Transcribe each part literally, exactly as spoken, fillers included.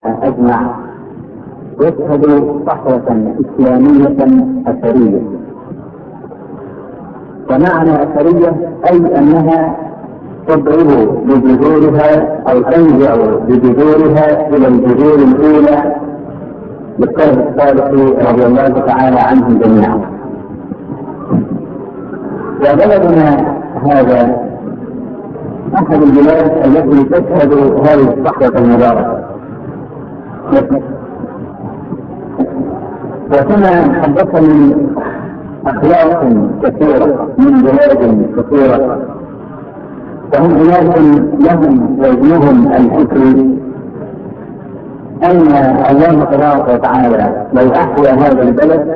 أجمع يشهد صحوة إسلامية أثرية. ومعنى أثرية أي أنها تضرب بجذورها أو تنزع بجذورها إلى الجذور الأولى للسلف الصالح رضي الله تعالى عنهم جميعا. وبلدنا هذا أحد البلاد التي تشهد هذه الصحوة المباركة، وكما حدثني أخلاق كثيرة من بلاد كثيرة، وهم أناس لهم وزنهم الفكري، أن الله تبارك وتعالى لو أحيا هذا البلد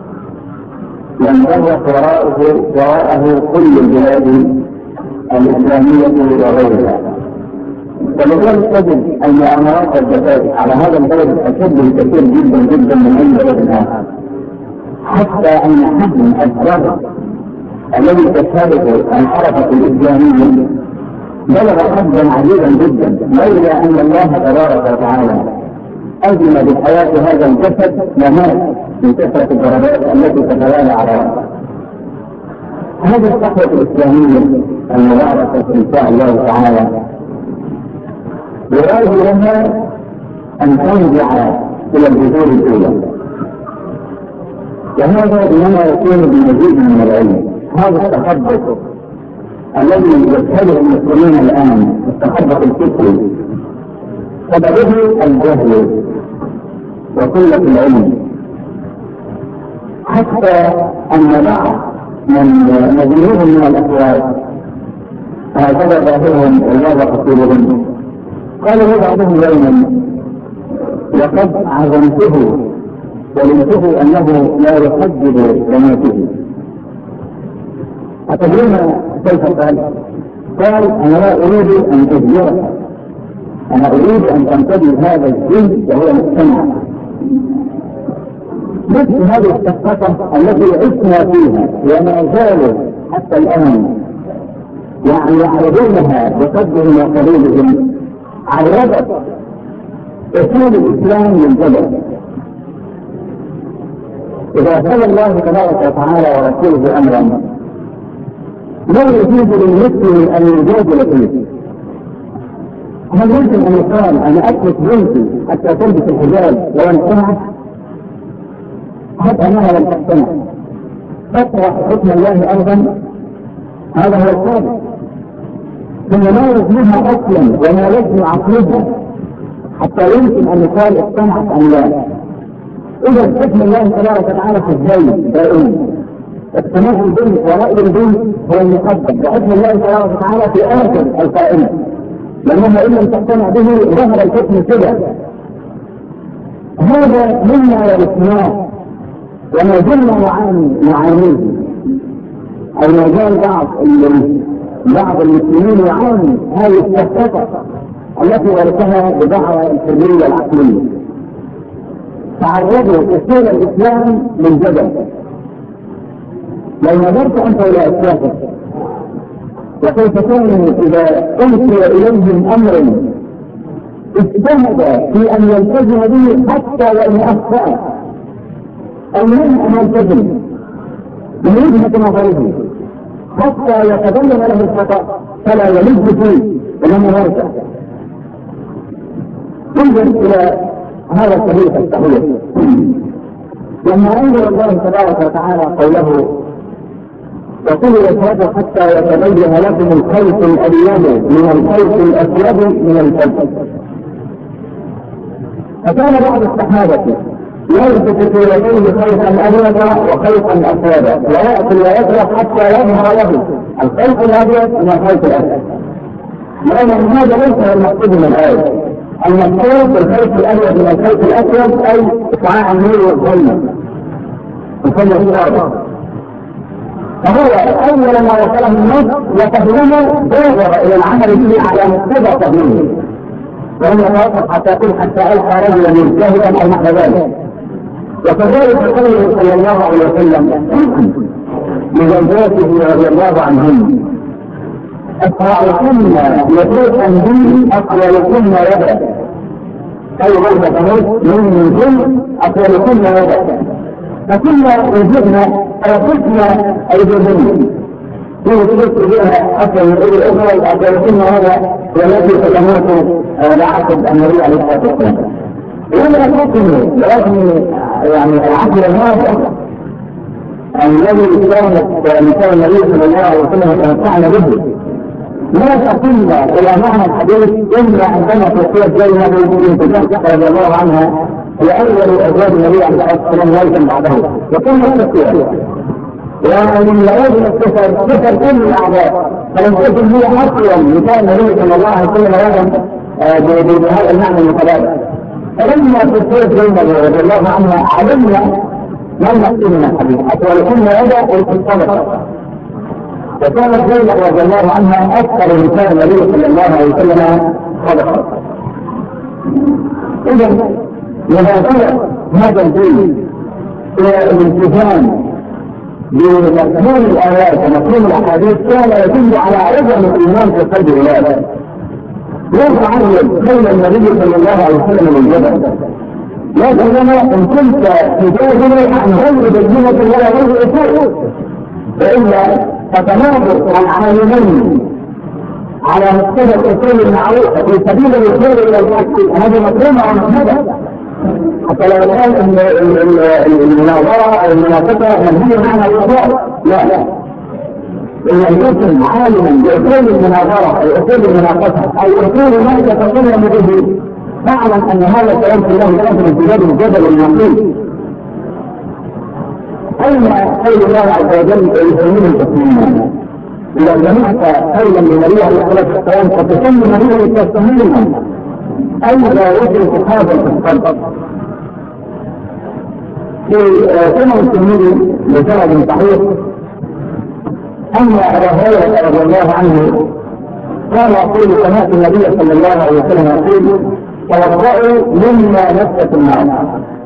لانبغت وراءه وراءه كل البلاد الإسلامية وغيرها. ولذلك تجد أن أمارات الجفاف على هذا البلد أشد بكثير جدا جدا من أي بلد آخر، حتى أن حجم الضرر الذي تشهده الحركة الإسلامية بلغ حدا عجيبا جدا، لولا أن الله تبارك وتعالى أذن بحياة هذا الجسد لمات من كثرة الضربات التي تتوالى على رأسه. هذه الصحوة الإسلامية المباركة إن شاء الله تعالى يراد لها أن ترجع إلى الجذور الأولى، وهذا إنما يكون بمزيد من العلم. هذا التخبط الذي يشهده المسلمين الآن، التخبط الفكري، سببه الجهل وقلة العلم، حتى أن بعض من مجنون من الأخوات هكذا ظاهرهم والله قصيرهم قال له بعضهم يوما: لقد عزمته ولمته أنه لا يحدد بناته. أتدرون كيف قال؟ قال: أنا لا أريد أن تجبرك، أنا أريد أن تنتبه هذا الجن وهو مجتمع. مثل هذه الثقافة التي عشنا فيها وما زالوا حتى الآن يعني يعرضونها بقدرهم وقليلهم، عرضت أصول الإسلام للجبل. إذا قال الله تبارك وتعالى ورسوله أمرا لا يجوز للمسلم أن يجادل فيه. هل يمكن أن يقال أنا أترك بنتي حتى تلبس الحجاب لو امتنعت؟ حتى أنها لم تقتنع، تطرح حكم الله أرضا، هذا هو الصادق. ثم لا يزنها أصلا وما يزن عقلها حتى يمكن أن يقال اقتنعت أم لا. إذا حكم الله تبارك وتعالى في الزوج دائما، اقتناع البنت ورأي البنت هو المقدم، وحكم الله تبارك وتعالى في آخر القائمة، لأنها إن لم تقتنع به ظهر الحكم كذا. هذا مما ورثناه وما زلنا نعانيه، أو ما زال بعض بعض المسلمين يعاني هذه السقطة التي ورثها بدعوى الحرية العقلية. تعرضوا أصول الإسلام للجدل. لو نظرت أنت إلى أسلافك وكيف كانوا إذا ألقي إليهم أمر اجتهد في أن يلتزم به حتى وإن أخطأ، المهم أن يلتزم من وجهة نظره حتى يتبين له الخطأ فلا يلج فيه ولم يرجع. انظر إلى هذا الصحيح الصحيح لما أنزل الله تبارك وتعالى قوله: وكلوا واشربوا حتى يتبين لكم الخيط الأبيض من الخيط الأسود من الفجر. فكان بعض الصحابة يلبس في يديه خيطا أبيضا وخيطا أسودا، ويأكل ويشرب حتى يظهر له الخيط الأبيض من الخيط الأسود. لأن هذا ليس المقصود من الآية. المقصود بالخيط الأبيض من الخيط الأسود أي إطعاع النور والظلمة وكل الصادق. فهو أول ما وصله النص وتهمه بادر إلى العمل به على مقتضى تهمه، وهم يتوقف حتى يقول حتى ألقى رجلا مجتهدا أو نحو ذلك. وكذلك قوله صلى الله عليه وسلم لزوجاته رضي الله عنهن: أسرعكن يطوفن بي أطولكن يدا. أي غربة تموت من كل أقوال كنا هذا فكنا وجدنا أو قلتنا أيضاً في وجود بها أكثر من أجل الأخرى أقوال كنا هذا والتي تتموت لعقد النبي عليه الصلاة والسلام. ولا تقوم لكن يعني العقل النافع الذي كانت مثال النبي صلى الله عليه وسلم يتمتعنا به لا تقلنا إلى معنى الحديث إلا عندما توفيت زينب بنت جحش رضي الله عنها لأول أزواج النبي عليه الصلاة والسلام ليس بعده وكل التفسير ومن يعود السفر سفر كل الأعداء فلم تكن هي أصلا مثال النبي صلى الله عليه وسلم هذا بهذا المعنى المتبادل. فلما توفيت زينب رضي الله عنها علمنا ما نقصد من الحديث أطول كنا يدا والصدقة وكانت زينب رضي الله عنها أكثر من كان النبي صلى الله عليه وسلم صدقة. إذا لهذا هذا الدين إلى الالتزام بمفهوم الآيات ومفهوم الأحاديث كان يدل على عظم الإيمان في قلب العباد. لا تعلم بين النبي صلى الله عليه وسلم من جبل لكنما إن كنت تجادل عن غير بينة ولا غير أصول فإلا تتناظر عن عالمين على مستوى الأصول المعروفة في سبيل الوصول إلى الحق هذا مطلوب عن هذا حتى لو كان المناظرة أو المناقشة منهية عنها الأصول لا لا إن يكون عالما بأصول المناظرة أو أصول المناقشة أو أصول ما يتكلم به فاعلم أن هذا الكلام كله يأثر امتداد الجبل النقيض. أين قول الله عز وجل يسميه التسليم؟ إذا جمعت قولا للنبي عليه الصلاة والسلام فتسمي النبي التسليم أين لا يدرك هذا التصدق؟ في سنة الترمذي بسند صحيح أن أبا هريرة رضي الله عنه قال يقول سمعت النبي صلى الله عليه وسلم يقول توضأوا مما نفست النار.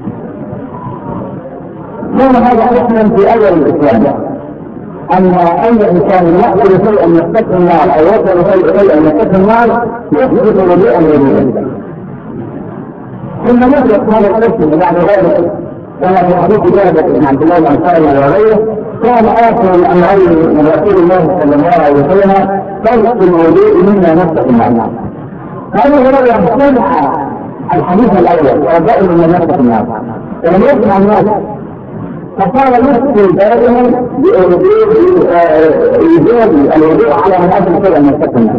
كان هذا حكما في أول الإسلام أن أي إنسان يأكل شيئا يفتك النار أو يأكل شيئا يفتك النار يحدث وضوءا جديدا. ثم نزلت هذا الحكم بعد ذلك كما في حديث جابر بن عبد الله الأنصاري وغيره كان آخر الأمرين من رسول الله صلى الله عليه وسلم ترك الوضوء مما نفست النار. هذا هو يصنع الحديث الأول وضعه من نفس الناس ولم يسمع الناس فصار نفسه دائما بإيجاد الوضوء على من أجل شيئا من نفس الناس.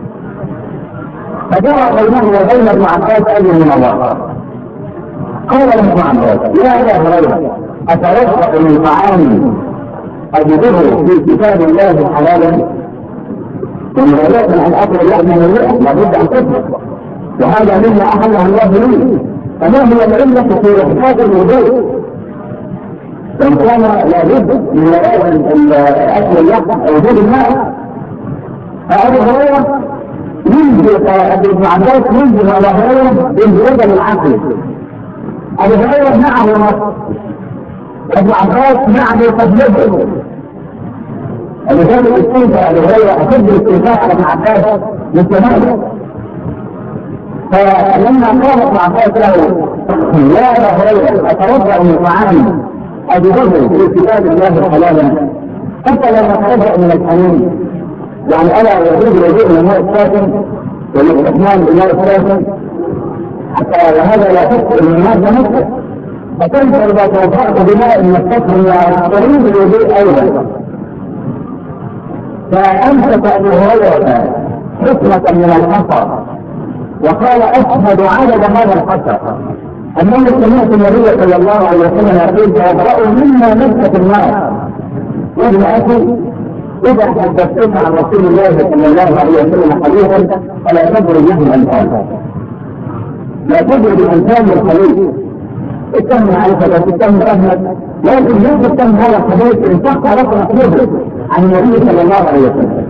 فجاء بينه وبين ابن عباس أجل من الله قال له ابن عباس يا أبا هريرة أترشح من طعام أجده في كتاب الله حلالا ثم ولكن عن أكل اللحم من اللحم لابد أن تثبت وهذا مما أحله الله لي فما هي العلة في إحداث الوضوء؟ إن كان لابد من أكل اللحم أو وجود الماء فأبو هريرة ينزل ابن عباس ينزل على هريرة بانزلاج العقل. أبو هريرة معه نص ابن عباس معه قد يدعو ولذلك استنفع أبو هريرة أشد الاستنفاع على ابن عباس بالتمام. فلما قال ابن عباس له يا أبا هريرة أتربع من طعام أجده في كتاب الله حلالا حتى لما تربع من الحنين يعني ألا يجوز الوضوء من الماء الساخن والاستحمام بالماء الساخن حتى هذا لا تفكر من الماء نفسه فكيف إذا توضأت بماء مستقبل تريد الوضوء أيضا. فأمسك أبو هريرة حكمة من الحصى وقال أشهد عدد هذا الحصى أنه سمعت النبي صلى الله عليه وسلم يقول توضأوا مما نفست النار. وابن أخي إذا حدثتنا عن رسول الله صلى الله عليه وسلم حديثا فلا تدري به الأمثال لا تدري بأمثال الحديث اتهم عائشة اتهم أحمد لكن لا تتهم هذا الحديث إن صح لك نقله عن النبي صلى الله عليه وسلم.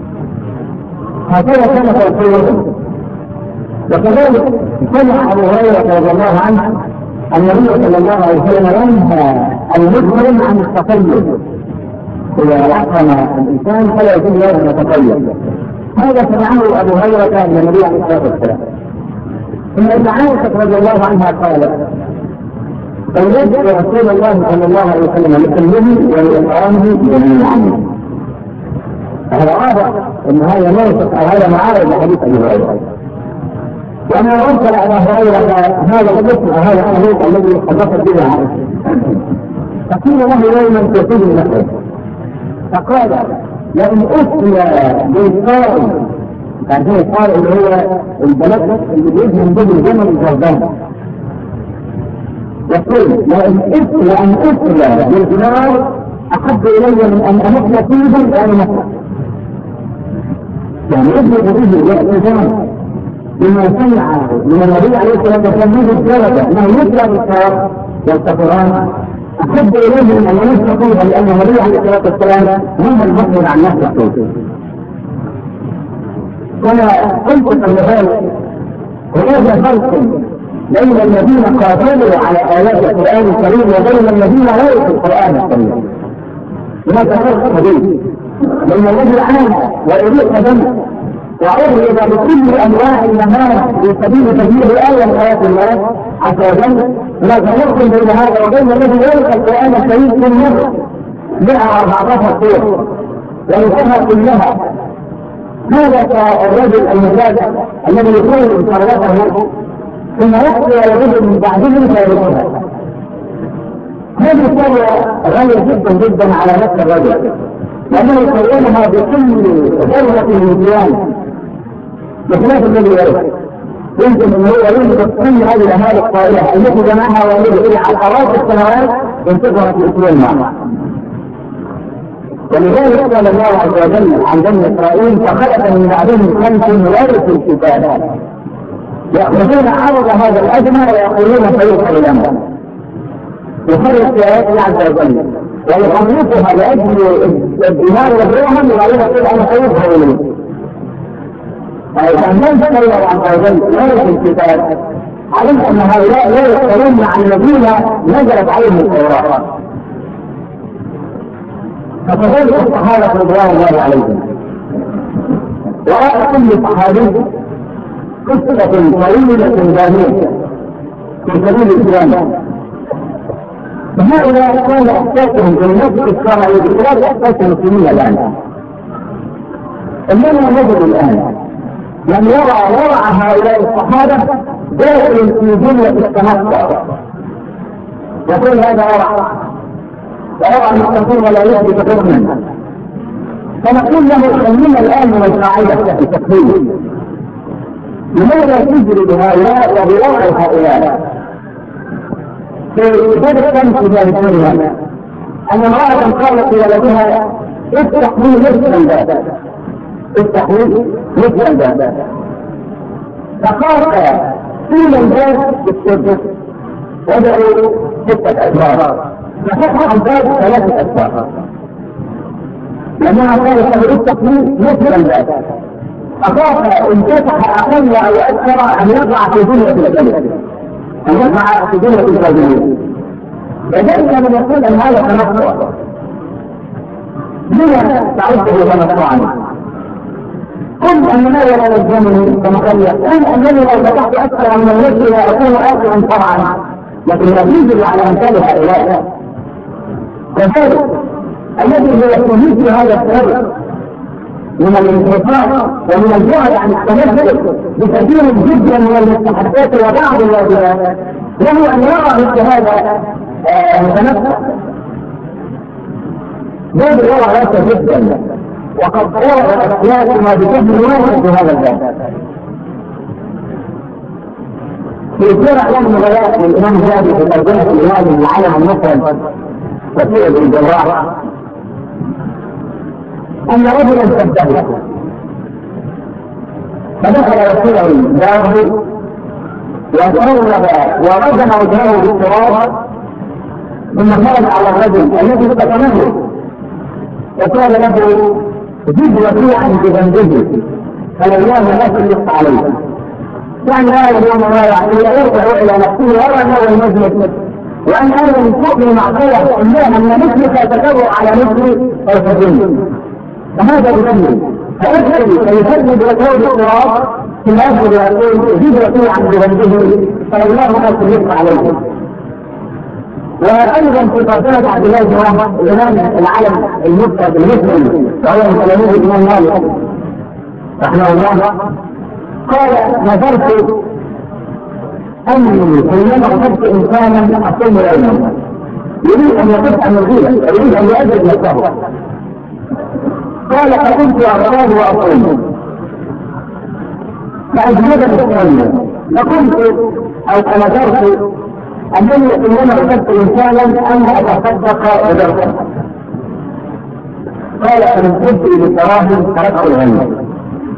هكذا كان توفيره. وكذلك سمع أبو هريرة رضي الله عنه النبي صلى الله عليه وسلم ينهى المسلم عن التقيد إذا أحرم الإنسان فلا يكون له يتقيد. هذا سمعه أبو هريرة من النبي عليه الصلاة والسلام. إن عائشة رضي الله عنها قالت: فوجدت رسول الله صلى الله عليه وسلم لكلمه ولإكرامه جميعا. هذا واضح أن هذا موثق أو هذا معارض لحديث أبي هريرة. وأنا أرسل أبا هريرة هذا الاسم هذا الحديث الذي حدثت به عائشة، فقيل له يوما تقول له، فقال: لئن أسري بالقائل، يعني هو القائل اللي هو البلد اللي بيجي من ضمن الجمل الجردان، يقول: لئن أسري أن أسري بالنار أحب إلي من أن أمت نصيبا يعني مصر. يعني أسري به يأتي زمن بما سمع من النبي عليه الصلاة والسلام منه الدرجة أنه يسرى بالصواب والكفران أحب إليه من أن يستطيع، لأن النبي عليه الصلاة والسلام هم المخبر عن نفسه. كما قلت قبل ذلك هناك فرق بين الذين قاتلوا على آيات القرآن الكريم وبين الذين ورثوا القرآن الكريم. هناك فرق كبير بين الذي عانى وأريق دمه وعرض بكل أنواع المهام في سبيل تبليغ آية من آيات الله عز وجل. هناك فرق بين هذا وبين الذي ورث القرآن الكريم كل مرة مئة وأربعتاشر سورة ورثها كلها. هذا كالرجل المجاهد الذي يكون ثروته ثم يحصل ويجد من بعده فيرثها. هذه الثروة غالية جدا جدا على نفس الرجل، لأنه يكونها بكل ثروة الإنسان بخلاف الذي يرث. يمكن أن هو ينفق كل هذه الأموال الطائلة التي جمعها والده إلى عشرات السنوات ينفقها في أسبوع معه. ولذلك قال الله عز وجل عن بني إسرائيل: فخلف من بعدهم خلف ورثوا الكتاب يأخذون عرض هذا الأدنى ويقولون سيدخل الأمر. يخرج في آيات الله عز وجل ويخلصها لأجل الدماء والدرهم ويقول يقول أنا سيدخل منه. فإذا من ذكر الله عز وجل ورثوا الكتاب علمت أن هؤلاء لا يذكرون عن الذين نزلت عليهم التوراة. فكذلك الصحابة رضوان الله عليهم، وراء كل صحابي قصة طويلة باهية في سبيل الإسلام. فهؤلاء كان إحساسهم بالنفس الشرعي بخلاف إحساس المسلمين الآن. إننا نجد الآن من يرى ورع هؤلاء الصحابة داخل في جملة التنصر يقول هذا ورع، ويرى المستقيم لا يثبت حكما. فنقول له: خلينا الآن من القاعدة في التكفير. لماذا تجري بهؤلاء وبوضع هؤلاء؟ في ذلك كان في ذلك أن امرأة قالت لولدها: افتح لي مثل الباب، افتح لي مثل الباب. فقال طول الباب بالسد وضعوا ستة أسوار، ففتح الباب ثلاثة أسوار، لأنها قالت له: افتح لي مثل الباب. أخاف إن فتح أقل أو أكثر أن يقع في دنيا الجنة، أن يقع في دنيا الجنة. لذلك من يقول أن هذا تنصر. لما تعرفه تنصرا؟ قل أننا ولا نجمني كما قال قل أنني لو فتحت أكثر من الوجه لا أكون آخرا طبعا، لكن يجب على أمثال هؤلاء. وذلك الذي يكون في هذا السبب من الانحطاط ومن البعد عن التمثل بكثير جدا من المستحقات وبعض الواجبات له ان يرى مثل هذا المتنفس. باب يرى هذا جدا، وقد قرأ الاشياء ما بجهل واحد في هذا الباب. في سير اعلام النبلاء للامام الجابر في ترجمه الامام العالم المفرد وسير الجراح أن رجلا سبه فدخل رسوله داره وقرب ورجم وجهه بالتراب، ثم خرج على الرجل الذي قتله وقال له: زد وسيعا بذنبه فلله لا تلق عليه. يعني هذا اليوم ما يعني يرجع الى نفسه ويرى انه المجلس وان انا من فوق معقوله الله ان مثلك تتبع على مثلي فيفضلني. فهذا يبني فأدخل فيفرد وجهه بالتراب في الأسر يقول هجرة عن بلده فالله أكبر يبقى عليه. وأيضا في قصيدة عبد الله بن وهب الإمام العالم المفرد المسلم وهو من تلاميذ الإمام مالك رحمه الله قال نظرت أني حينما أخذت إنسانا أصوم العلم يريد أن يقف عن الغيبة يريد أن يؤدب نفسه قال فكنت أصوم وأصوم فأجهد بالصوم فقلت أو فنظرت أنني حينما أخذت إنسانا أن أتصدق بدرسه قال فمن قلت بالتراهن تركت الغنى.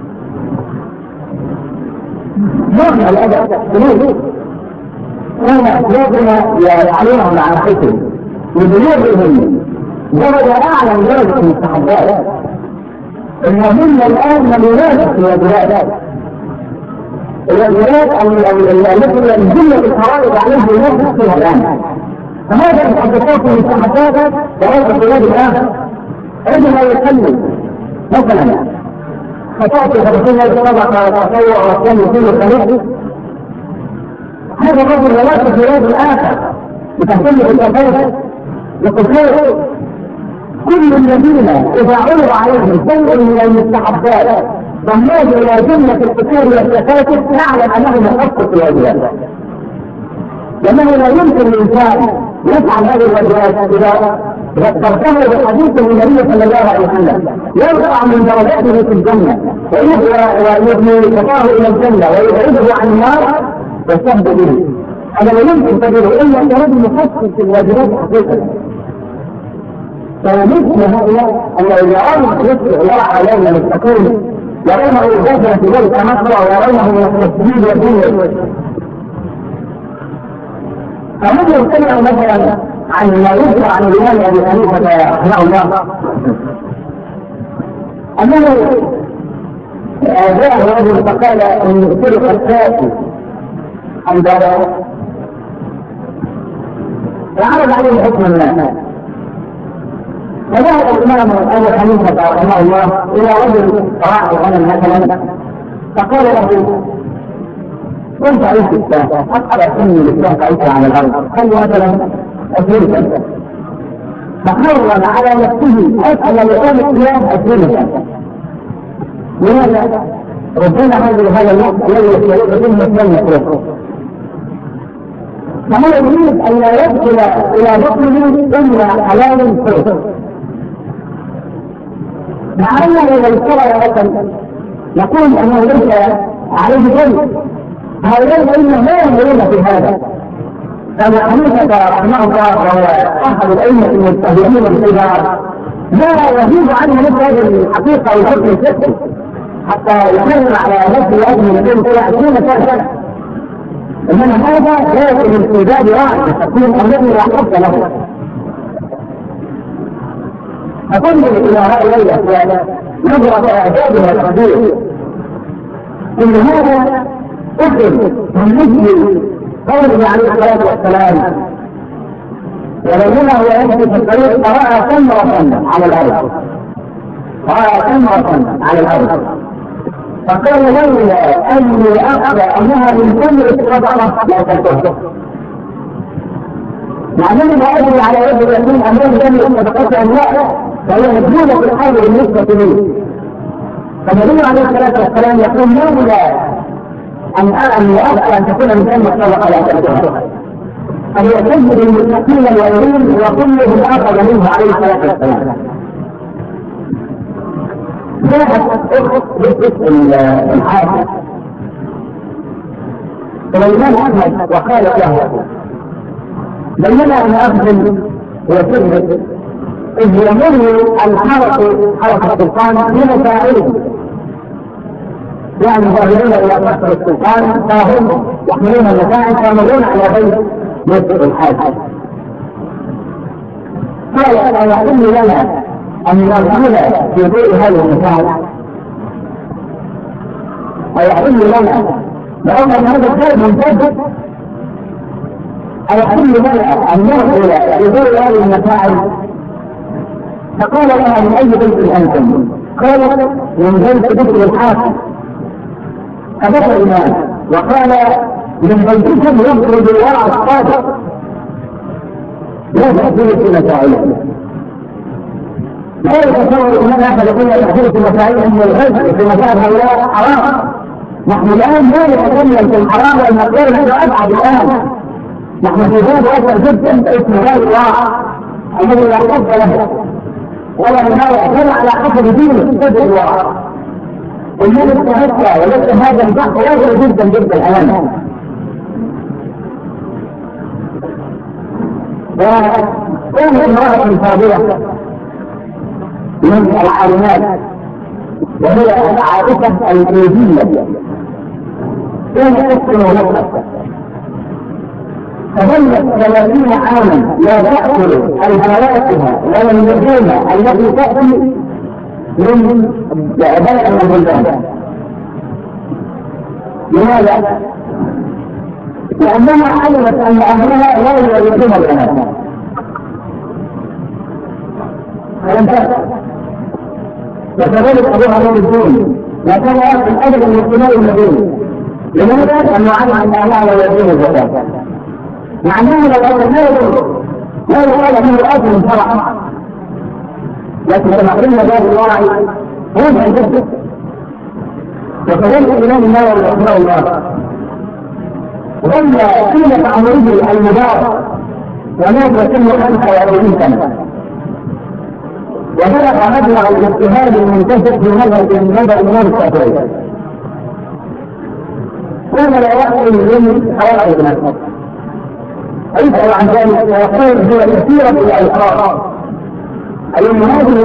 نوع الأدب سلوك كان أسلافنا يعلمهم عن حكم لبلوغهم درجة أعلى من درجة المستحبات. المهم الآن من ينافس الواجبات الواجبات التي الجملة الفرائض عليه ينافس فيها الآن. فهذا المحدثات المستحبات درجة الواجب الآخر عندما يتكلم مثلا فتأتي خمسين طبقة وتطوع والثاني كله خليل هذا الرجل يواجه في الوجه الآخر بتهتم بالأفاق وتخير كل الذين إذا عرض عليهم شيء من المستحبات ضمناه إلى جملة الفطور والتفاتح نعلم أنه مخصص في الواجبات. لأنه لا يمكن الإنسان يفعل هذه الواجبات إذا ذكرته بحديث النبي صلى الله عليه وسلم يرفع من درجاته في الجنة ويبني خطاه إلى الجنة ويبعده عن النار والسهد به. هذا لا يمكن تجده إلا أن رجل مخصص في الواجبات حقيقة. فمثل هؤلاء أن إذا أردت يسرع الله علينا للتكون يرونه الجزء في ذلك مصر ويرونه من التسجيل والدين. فمثل يتبع مثلا عن ما يذكر عن الإمام أبي حنيفة رحمه الله أنه جاءه رجل فقال إن سرق الكاتب عن داره فعرض عليه حكم الناس. فذهب الإمام أبو حنيفة رحمه الله إلى رجل راعي غنم مثلا فقال له كنت عيش الساعة أقرأ سني للساعة عيشها على الأرض خلوا مثلا أسئلة فحرم على نفسه أسأل لقوم الإسلام أسئلة. لماذا؟ ربنا هذا هذا الوقت الذي يستطيع منه من يخلقه فهو يريد أن لا يدخل إلى بطنه إلا حلال فرص. مع أنه إذا اشترى مثلا نقول أنه ليس عليه ذنب. هؤلاء إنهم لا ينظرون في هذا. أبو حنيفة رحمه الله وهو أحد الأئمة المجتهدين الكبار لا يغيب عنه مثل هذه الحقيقة والحكم الفقهي حتى يحرم على نفسه أجل يكون في عشرين سنة. إنما هذا لا يكون الإنجاب واحد تكون الذي لا حق له. فقلت إلى هؤلاء الأسئلة نظرة إعجابها الكبير إن هذا أخذ من مثل قوله عليه الصلاة والسلام ولما هو يمشي في الطريق فرأى تمرة على الأرض رأى تمرة على الأرض فقال لولا أني أخبى أنها من تمر الصدقة لا تنتهي. معناه لا أدري على يد اليمين أمام تمر الصدقة أم لا فهي مجهولة في الحال بالنسبة لي. فالنبي عليه الصلاة والسلام يقول لولا أن أني أخبى أن تكون من تمر الصدقة لا تنتهي أن يعتز بالمتقين الوالدين وكلهم أخذ منه عليه الصلاة والسلام. جاءت باسم الحاكم سليمان أحمد وقالت له بينما أن أخذ وكذب إذ يمر الحركة حركة السلطان بمساعده يعني ظاهرين إلى قصر السلطان فهم يحملون المساعد فيمرون على بيت مسجد الحاكم. قال أيحل لنا أن نرسل في بيت هذه المساعد أيحل لنا لأن هذا الخير منتج أيحل لنا أن نرسل في بيت هذه المساعد. فقال لها من أي بيت أنتم؟ قالت من بيت بيت الحاكم. فبكى الإمام وقال من بيتكم يخرج الورع الصادق لا تأكل في مسائله. لا يتصور الإمام أحد يقول لا تأكل في مسائله من الغزو في مسائل هؤلاء حرام. نحن الآن لا نتكلم في الحرام والمقدار هذا أبعد الآن. نحن في باب أكبر جدا اسم غير الله الذي لا حب له ولا مناوع على حسب دينه تدعو الله. والذي تهكى وليس هذا البحث واضح جدا جدا الآن. وكانت امرأة فاضلة من العالمات وهي العائشة الكويتية كانت تسكن نفسها فظلت ثلاثين عاما لا تأكل الفواكه ولا اللحوم التي تأتي من بلد من البلدان. لماذا؟ لأنها علمت أن أهلها لا يريدون البنات فلم تأكل. وكذلك أبوها من الدين وكان يأكل أبدا من احتمال المدينة. لماذا؟ أنه علم أن أهلها لا يريدون الزكاة. مع أنه لو أن لا يقول لا يقال منه الأكل من فرع، لكن كما قلنا باب الورع واضح جدا. وكذلك الإمام النووي رحمه الله ظل طيلة عمره المبارك ومات سنه خمسة وأربعين سنة وبلغ مبلغ الاجتهاد المنتشر في مذهب المذهب الإمام الشافعي. كان لا يأكل من حوائج نفسه. يسأل عن ذلك ويقول هو كثيرة الألقاب أي هذه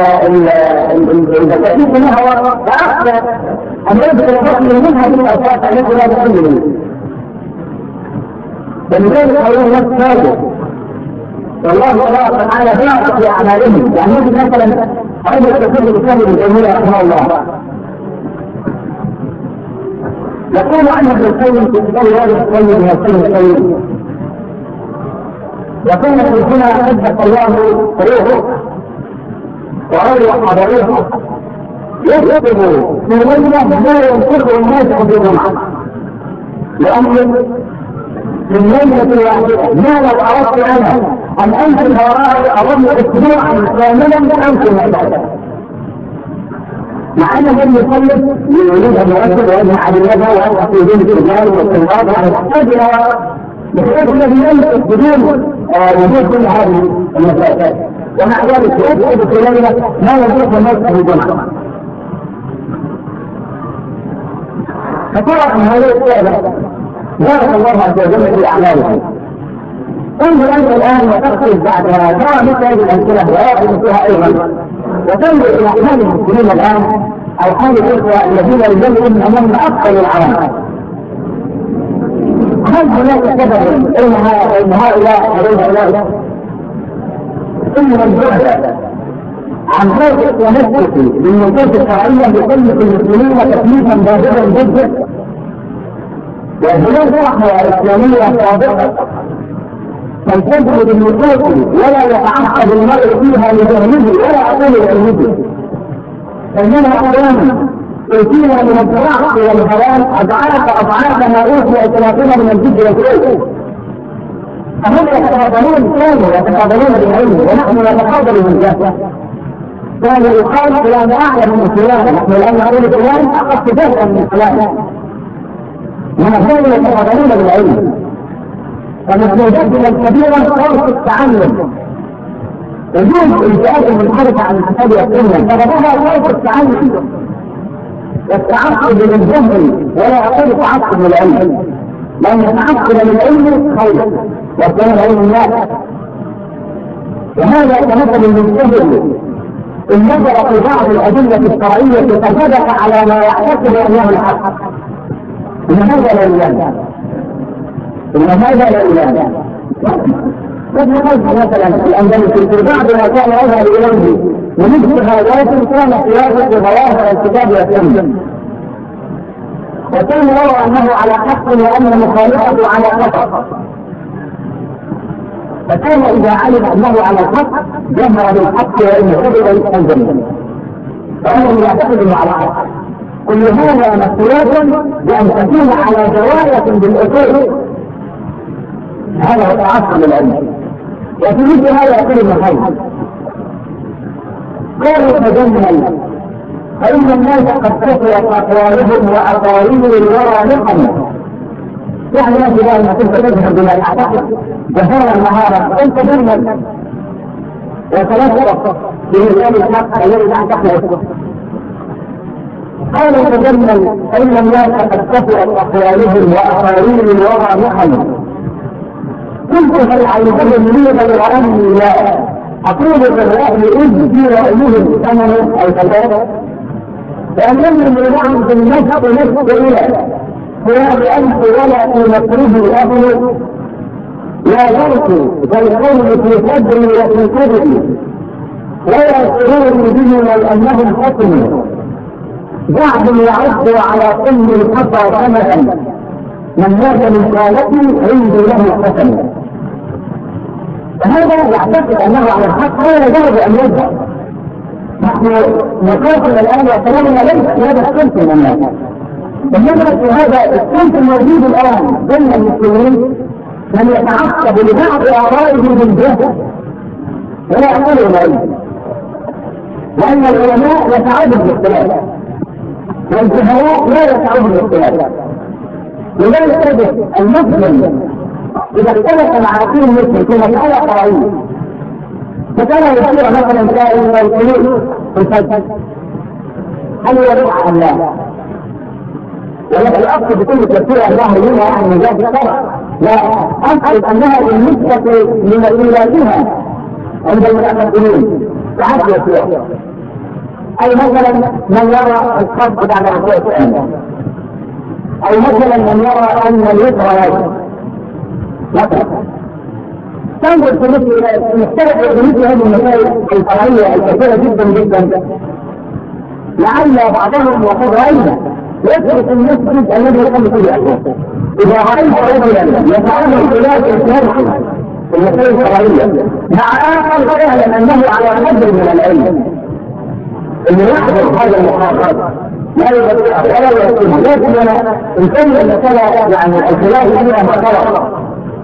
التأكيد منها فأخذ أن يدخل الرجل منها في الأساس التي لا تحل منه. فلذلك أيها الناس سابق والله تبارك وتعالى باعث في أعمالهم. يعني يجب مثلا أن يتكلم الإسلام بالجمهورية رحمه الله يقول عنه ابن القيم في كتاب هذا القيم من القيم القيم وكان شيخنا قدس الله روحه وروح ضريحه يكتب في ليلة لا ينفقه الناس في الجمعة لأمر من ليلة واحدة. ما لو أردت أنا أن أنزل وراء أظن أسبوعا كاملا أمكن العبادة مع أن الذي يصلي يريد أن يؤثر ويجمع على اليد ويوقف في دين الرجال والاستنباط على الحاج بحيث الذي يمسك بدون وجود كل هذه المسائل. ومع ذلك يكتب في ليلة ما يجوز الناس في الجمعة. فترى أن هذه الفعلة بارك الله عز وجل في أعمالهم. انظر أنت الآن وتخرج بعدها ترى مثل هذه الأمثلة ويأخذ فيها أيضا وتنظر إلى حال المسلمين الآن أو حال الإخوة الذين يجب من أمام أفضل العوام. هل هناك سبب ان هؤلاء هؤلاء ثم الجهد عن خوف ونفسه بالنصوص الشرعيه يكلف المسلمين تكليفا بالغا جدا وهناك رحمه اسلاميه صادقه تنتبه بالنصوص ولا يتعقد المرء فيها لجهله ولا اقول لعلمه فاننا اقوام يأتينا من الضراعة والهوان أضعاف أضعاف ما أوتي أتلاقنا من الجد والكلام. فهم يتفاضلون كانوا يتفاضلون بالعلم ونحن نتفاضل من ذاته. كان يقال فلان أعلم من فلان نحن الآن نقول فلان أقصد جهلا من فلان. ونحن يتفاضلون بالعلم. فمسؤوليتنا الكبيرة فرص التعلم. يجوز الجهاد المنحرفة عن الكتاب والسنة فبدأها فرص التعلم. والتعقد للجهل ولا أقول تعقد للعلم لأن التعقد للعلم خير وكان علم الله. وهذا كمثل المجتهد إن نظر في بعض الأدلة الشرعية فصدق على ما يعتقد أنه الحق إن هذا لا إله إن هذا لا إله. قد قلت مثلا في الأندلس في بعض ما كان يظهر إليه ومثل هذا كان قياسا بظواهر الكتاب والسنة وكان يرى أنه على حق وأن مخالفته على خطأ. فكان إذا علم أنه على الحق جمع بالحق وإن قبل يستنزل فأنه يعتقد أنه على حق كل هذا مسؤولية بأن تكون على دراية بالأصول. هذا هو تعصب العلم. وفي مثل هذا يقول ابن حزم قالوا تجمل فإن الناس قد كثرت أقوالهم وأقاويل الورى نقما. يعني ما في ذلك كنت تذهب بما تعتقد جهارا نهارا أنت تجمل وتلفظ بمثال الحق الذي تعتقده. قالوا تجمل فإن الناس قد كثرت أقوالهم وأقاويل الورى نقما. قلت هل عيبهم لي بالغرام لا أقول بالرأي إذ في رأيهم ثمن أو كذا فأنهم يمنعهم في النفس نفس إلى فلا بأنف ولا في مكروه أبن لا يرث فالقول في صدري وفي صدري ولا سرور بهم لأنهم حكموا بعض يعد على كل الخطى ثمنا من مات من خالتي عندي له حسن. فهذا يعتقد انه على الحق ولا يجوز ان يذهب. نحن نقاتل الان وكلامنا ليس في هذا الصنف من الناس، انما في هذا الصنف الموجود الان بين المسلمين من يتعصب لبعض ارائه بالجهل ولا يقول العلم، لان العلماء يتعبد بالاختلاف والجهلاء لا يتعبد بالاختلاف. لذلك تجد المسلم إذا اختلف مع كل مسلم في مسألة قرآنية فكان يصير مثلا سائل من القلوب في الفجر هل يرفع أم لا؟ ولكن الأصل بكل تفسير الله لنا يعني ذات الشرع لا أقصد أنها بالنسبة لمسؤولاتها عند المتقدمين تعد يسير. أي مثلا من يرى الخط بعد ركوع الثاني، أو مثلا من يرى أن الوتر واجب مثلا. تنظر في مثل نختلف في مثل هذه المسائل الفرعية الكثيرة جدا جدا لعل بعضهم وقد رأينا يترك المسجد الذي يقوم فيه أحوال. إذا رأيت رجلا يتعامل خلال الإسلام في المسائل الفرعية مع آخر فيعلم أنه على قدر من العلم اللي يحضر هذا المخاطر لا يستطيع ولا يستطيع، لكن انا انسان المسألة يعني الخلاف فيها محترمة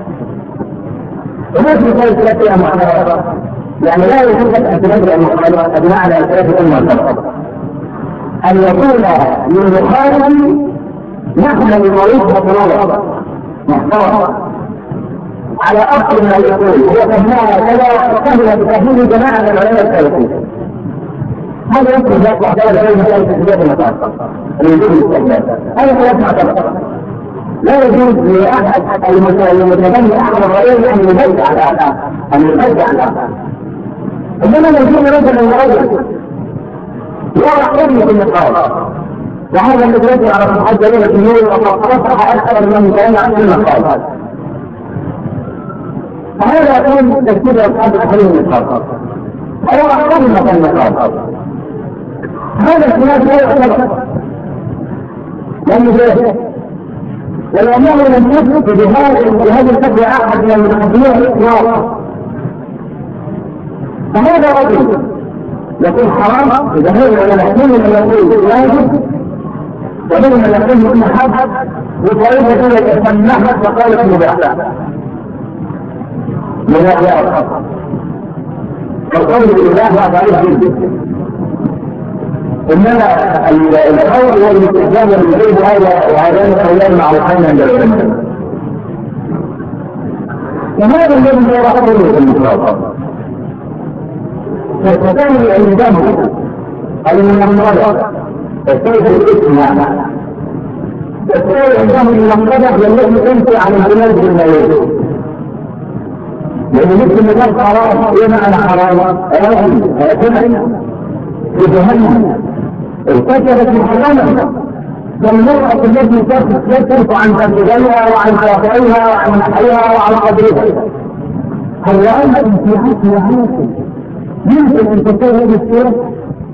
وما في خلاف فيها محترمة، يعني لا يوجد ان تنبع المحترمة بمعنى الخلاف المحترمة ان يكون للمخالف نحن المريض مطلوبة محترمة على اصل ما يقول هو فهمها كذا وفهم بتفهيم جماعة من العلماء السلفيين. هذا يمكن يطلع دولة غير مسألة تسجيل المطار الوجود الاستقلال. هذا خلاف معتبر لا يجوز لأحد المتبني أحد الرئيس أن يبدع الآخر أن يبدع الآخر. إنما لو يكون رجل من رجل يرى حرمة النقاش وهذا الذي يجب على المحجرين في النور وقد تصرح أكثر من كلام عن النقاش، فهذا يكون تكتير أصحاب تحريم النقاش ويرى حرمة النقاش. هذا الخلاف لا يعتبر لأنه ذلك ولأنه لم يثبت بهذه الفتوى أحد من المتقدمين الإطلاق. فهذا رجل يكون حرام إذا هو من يحكم من يقول واجب ومن من يقول محب وطريقة ذلك سمحت وقالت مباح من هذا الخطأ. فالقول بالله ضعيف جدا، إنما القول هو الاستخدام الغيب هذا وهذان قولان معروفين عند العلماء. وهذا الذي هو قول في المخاطر فالثاني عندهم المنقذة الثالث الاسم يعني الثاني عندهم المنقذة والتي تنفي عن البلاد بالميت، لأن مثل المثال حرام إيه معنى حرام؟ أيضا هيكون في جهنم ارتكبت الحرام فالمرأة التي تكشف عن تنزلها وعن شافعيها وعن نحيها وعن قدرها. هل رأيتم في حسن حياتكم يمكن أن تكون هذه الصورة؟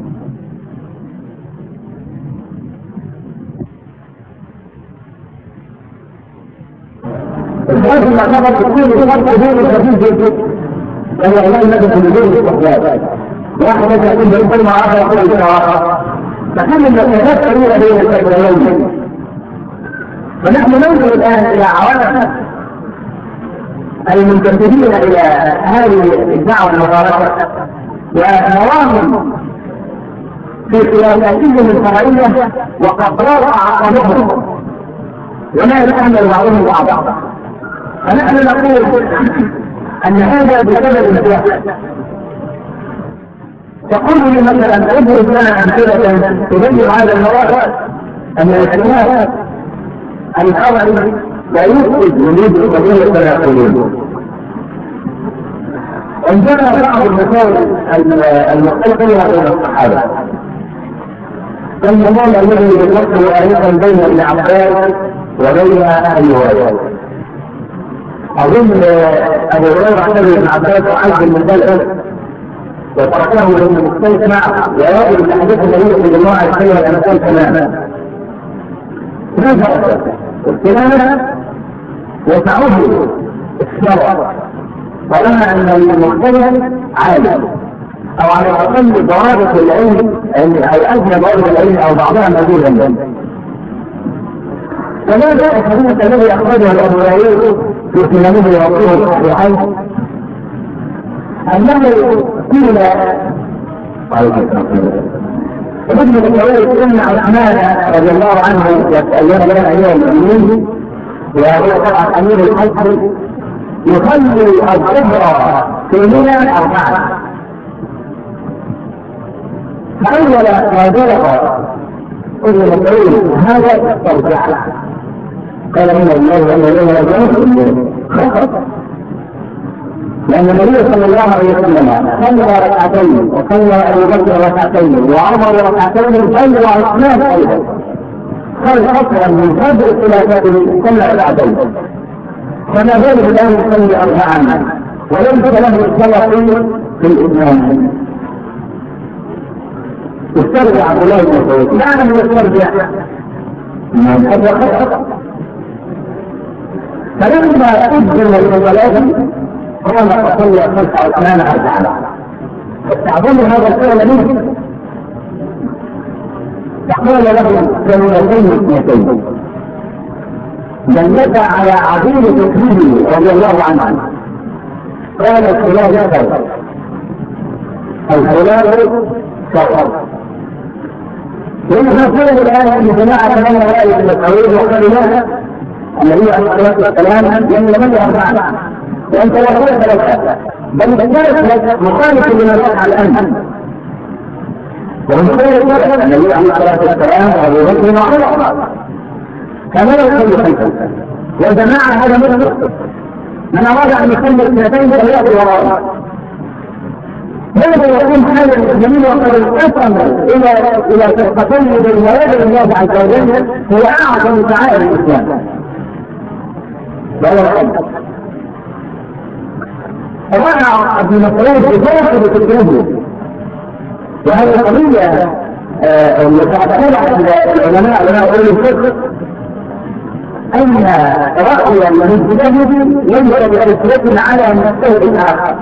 الحاجة المعتبر تكون بشرط دون خفيف جدا وهو لا يمكن أن يكون الاستحلال. واحد يقول بإنسان مع آخر يقول الشراكة فكان المسافات طويلة بين الفجرين. ونحن ننظر الآن إلى عوامل المنتسبين إلى هذه الدعوة المباركة ونواهم في خلافاتهم الفرعية وقد رفع عقلهم ولا يتحمل بعضهم بعضا. فنحن نقول أن هذا بسبب الجهل. تقول لي مثلا ابرز لنا أمثلة تبين هذا المواقع أن الخلاف الخبري لا يفقد وجود القضية كما يقولون. عندنا بعض المسائل المختلفة بين الصحابة كالنظام الذي يتوقع أيضا بين ابن عباس وبين أبي هريرة. أظن أبو هريرة اعتبر ابن عباس وعز من ذلك وتركه لأنه مستمع ويجب الحديث الذي في الله عليه وسلم الأمثال تماما. ماذا الكلام وتعود الشرع طالما أن المختلف عالم أو على الأقل ضوابط العلم أو أدنى ضوابط العلم أو بعضها موجودا منه. فماذا الحديث الذي أخرجه الأبويين في سننه وصوله الصحيحين أنه قيل ابن مسعود ان عثمان رضي الله عنه يتأيّن بين أيام المؤمنين وهو طبعا أمير الحج يصلي الظهر في منى أربعة. فأول ما بلغ ابن مسعود هذا ترجع قال إن الله وإنا إليه راجعون خطأ، لأن النبي صلى الله عليه وسلم صلى ركعتين وصلى أبو بكر ركعتين وعمر ركعتين صلى عثمان أيضا قال أصلا من قبل خلافته صلى ركعتين، فما بالك الآن يصلي أربعا وليس له الصلاة في الإسلام. استرجع عبد الله بن مسعود لا لم يسترجع من قبل خطأ. فلما أجل الصلاة قال فصلى خلف عثمان أربعا. تعظم هذا الفعل منه فقال له كلمتين اثنتين دلت على عظيم تكريمه رضي الله عنه. قال الخلاف شر الخلاف شر لأنه نقول الآن أن جماعة من رأي المسعود وقال لها النبي عليه الصلاة والسلام يملك أربعة وأنت لا قلت لك بل كانت مخالفة لما يفعل الآن. ومن خير النبي عليه الصلاة والسلام وأبو بكر وعمر كما لو كل خلفه وجماعة هذا مطلق من أراد أن يكمل اثنتين فليأتي وراءه. هذا يكون حال المسلمين وقد انقسم إلى إلى فرقتين بالمواد الله عز وجل هو أعظم شعائر الإسلام. وهو الحج. رأى ابن مسعود بجاهد فكره وهذه القضية متعتبرة العلماء علماء أولي الفقه أن رأي المجتهد ينبغي بأسرة على مجتهد آخر.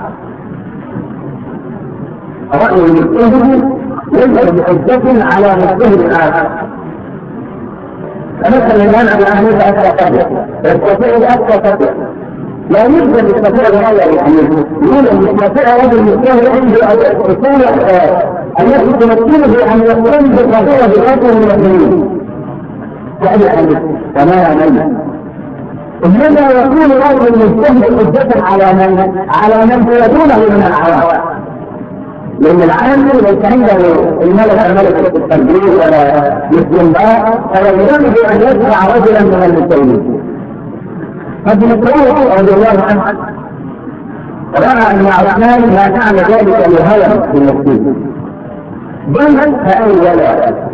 رأي المجتهد ينبغي بحجة على مجتهد آخر. فمثلا الآن على أهل أكثر يستطيع الأكثر لا يمكن يستطيع الرأي يعني يقول أن يستطيع رجل المجتهد عنده أصول التي تمكنه أن يقوم بالرجوع بغيره من الدين يعني تماما. إنما يكون رجل المجتهد حجة على من على من يدونه من العوام، لأن العالم ليس عنده الملك الملك التنبيه ولا الاستنباط فلا يمكن أن يدفع رجلا من المجتهدين. فابن مسعود رضي الله عنه رأى أن عثمان لا كان ذلك لهوى في نفسه بل فأول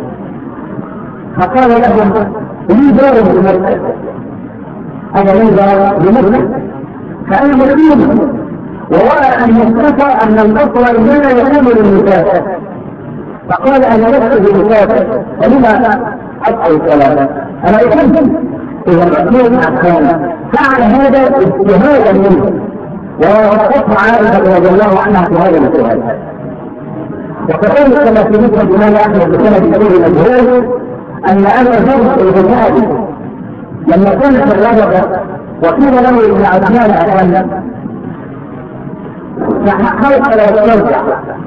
فقال لهم لي دار بمكة أنا لي دار بمكة فأنا مسلم ورأى أن يستطيع أن الأصل إنما يكون للنساء فقال أنا لست بنساء فلما أبقى الصلاة أنا أكمل إذا الأسلوب أحسان فعل هذا اجتهادا منه ووقفت عائشة رضي الله عنها في هذا الاجتهاد. وكذلك كما في مثل الإمام أحمد بن كثير مجهول أن أبا ذر الغفاري لما كانت الرجبة وقيل له ابن عثمان أتكلم فحلق لا يسترجع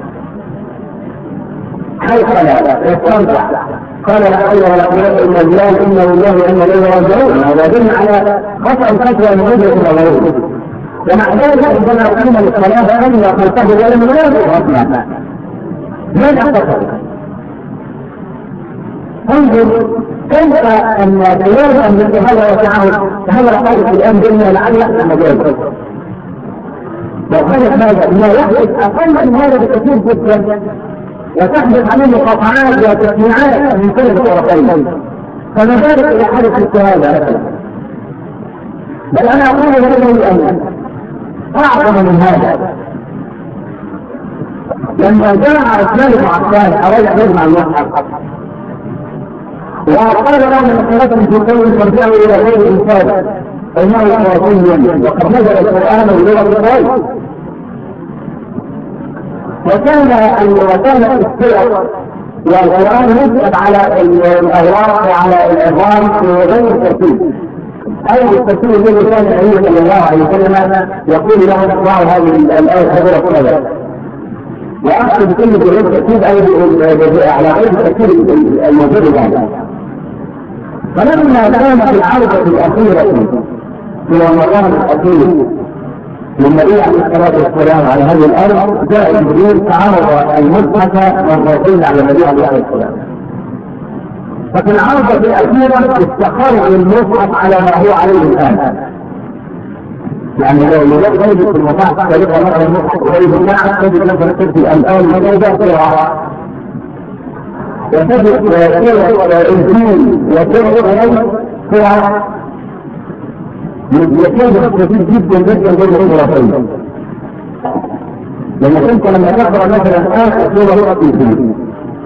حلق لا يسترجع قال لا حول ولا قوة إلا بالله إن الله وإنا إليه راجعون. هذا يدل على خطأ الفتوى من وجهة الغيور. ومع ذلك عندما قيم للصلاة لم يقل ولم ينافق أصلا من أخطأ. انظر كيف أن بيان أن مثل هذا وسعه هذا قال الآن بيننا لعل يحصل مجال. لو كانت هذا ما يحدث أقل من هذا بكثير جدا وتحدث عليه مقاطعات وتسميعات من كل الطرفين فما بالك إذا حدث هذا. بل أنا أقول هذا الأمر أعظم من هذا. لما جاء عثمان بن عفان أراد أن يجمع المصحف وقال له من صلاة في قوم ترجعوا إلى غير الإنسان فإنه خرافي وقد نزل القرآن بلغة الغيب. وكان وكان السير والقرآن يكتب على الأوراق وعلى العظام في غير الترتيب أي الترتيب الذي كان النبي صلى الله عليه وسلم يقول له اقرأوا هذه الآية حضرة كذا وأخذ بكل غير الترتيب أي على غير الترتيب الموجود الآن. فلما كانت العرضة الأخيرة في رمضان الأخير للنبي عليه الصلاة والسلام على هذه الأرض جاء جبريل تعرض المصحف مرتين على النبي عليه الصلاة والسلام. ففي العرضة الأخيرة استقر المصحف على ما هو عليه الآن. يعني لو لم يجد في المصحف فلقى مرة المصحف قريب الناس تجد لك نكتب الآن ماذا سرعة وتجد الإنسان وتجد سرعة يكون كثير جدا جدا بين الطرفين. لأن كنت لما تقرأ مثلا آخر سورة الدين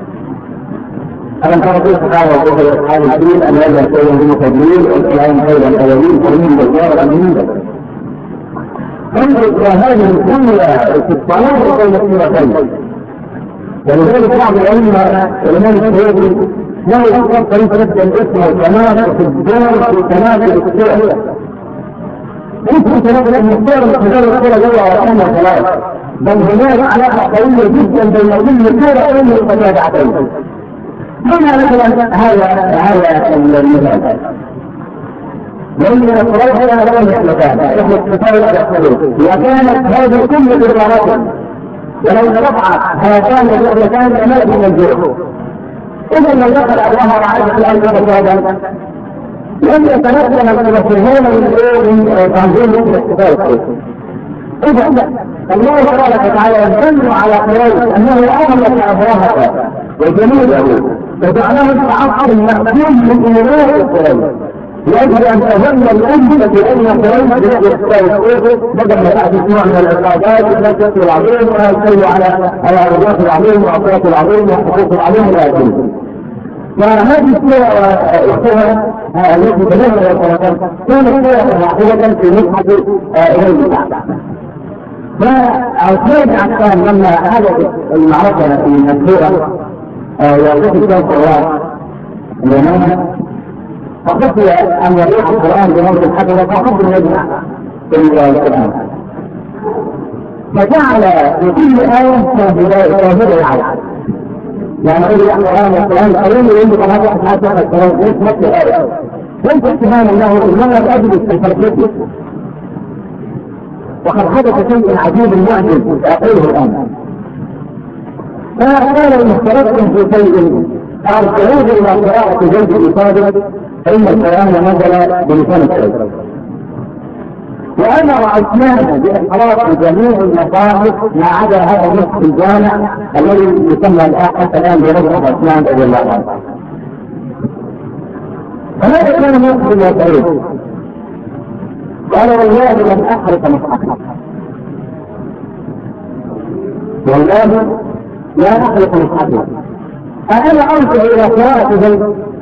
ألم ترى كيف قال الله أصحاب الدين أن هذا شيء من تدليل والكلام خير الأولين قرين بالجار الأمين. انظر إلى هذه الجملة في الصلاة بين السورتين. ولذلك بعض العلماء الإمام السيوطي لا يذكر طريقة الاسم والكمال في الدار في كمال السورة. يمكن تنظر أن الصور الخلال الصورة جوة وأنا ثلاثة بل هناك علاقة قوية جدا بين كل صورة ومن المتابعتين. هنا مثلا هذا هذا المثال لأن الصلاة هنا لم يحدثان يحدث مثال الأحسنين وكانت هذه كل الإرادات ولو رفع هاتان الرؤيتان لما من الجوع. إذا لو دخل الله وعاد في الأرض هذا لم يتمكن المسلمون من تنظيم الاستفادة. إذا الله سبحانه وتعالى يدل على قريش أنه أغلق أبراهة وجنوده وجعلهم تعطل مأمون من إله قريش لأجل أن تظل الأمة بأن قريش بالاستفادة بدل ما تأتي نوع من العقابات التي العظيم ويسير على الأرضات العظيم وأطراف العظيم وحقوق العظيم لا يكون. وهذه الصورة الصورة التي تبنى الصورة كانت صورة واحدة في مصحف إليه تعالى. فعثمان بن عفان لما حدثت المعركة في السورة يعطيك فيها القرآن اليمامة فخشي أن يضيع القرآن بموت الحجرة فقد يجمع في القرآن فجعل في كل آية شاهدة العالم. يعني أقول لك القرآن والقرآن الكريم يقول لك هذا واحد هذا الكلام ليش مثل الآية ليس اتهام الله إنما الأجل في الفرقة. وقد حدث شيء عجيب معجز أقوله الآن. فقال إن اختلفتم في شيء فارجعوه إلى قراءة زيد الإصابة فإن القرآن نزل بلسان الشيء. وأمر عثمان بإحراق جميع المصاحف ما عدا هذا النصف الجامع الذي يسمى حتى الآن بمصحف عثمان رضي الله عنه. فماذا كان النصف الموضوعين؟ قال والله لم أحرق مصحفا والله لا أحرق مصحفا أنا أرجع إلى قراءة زيد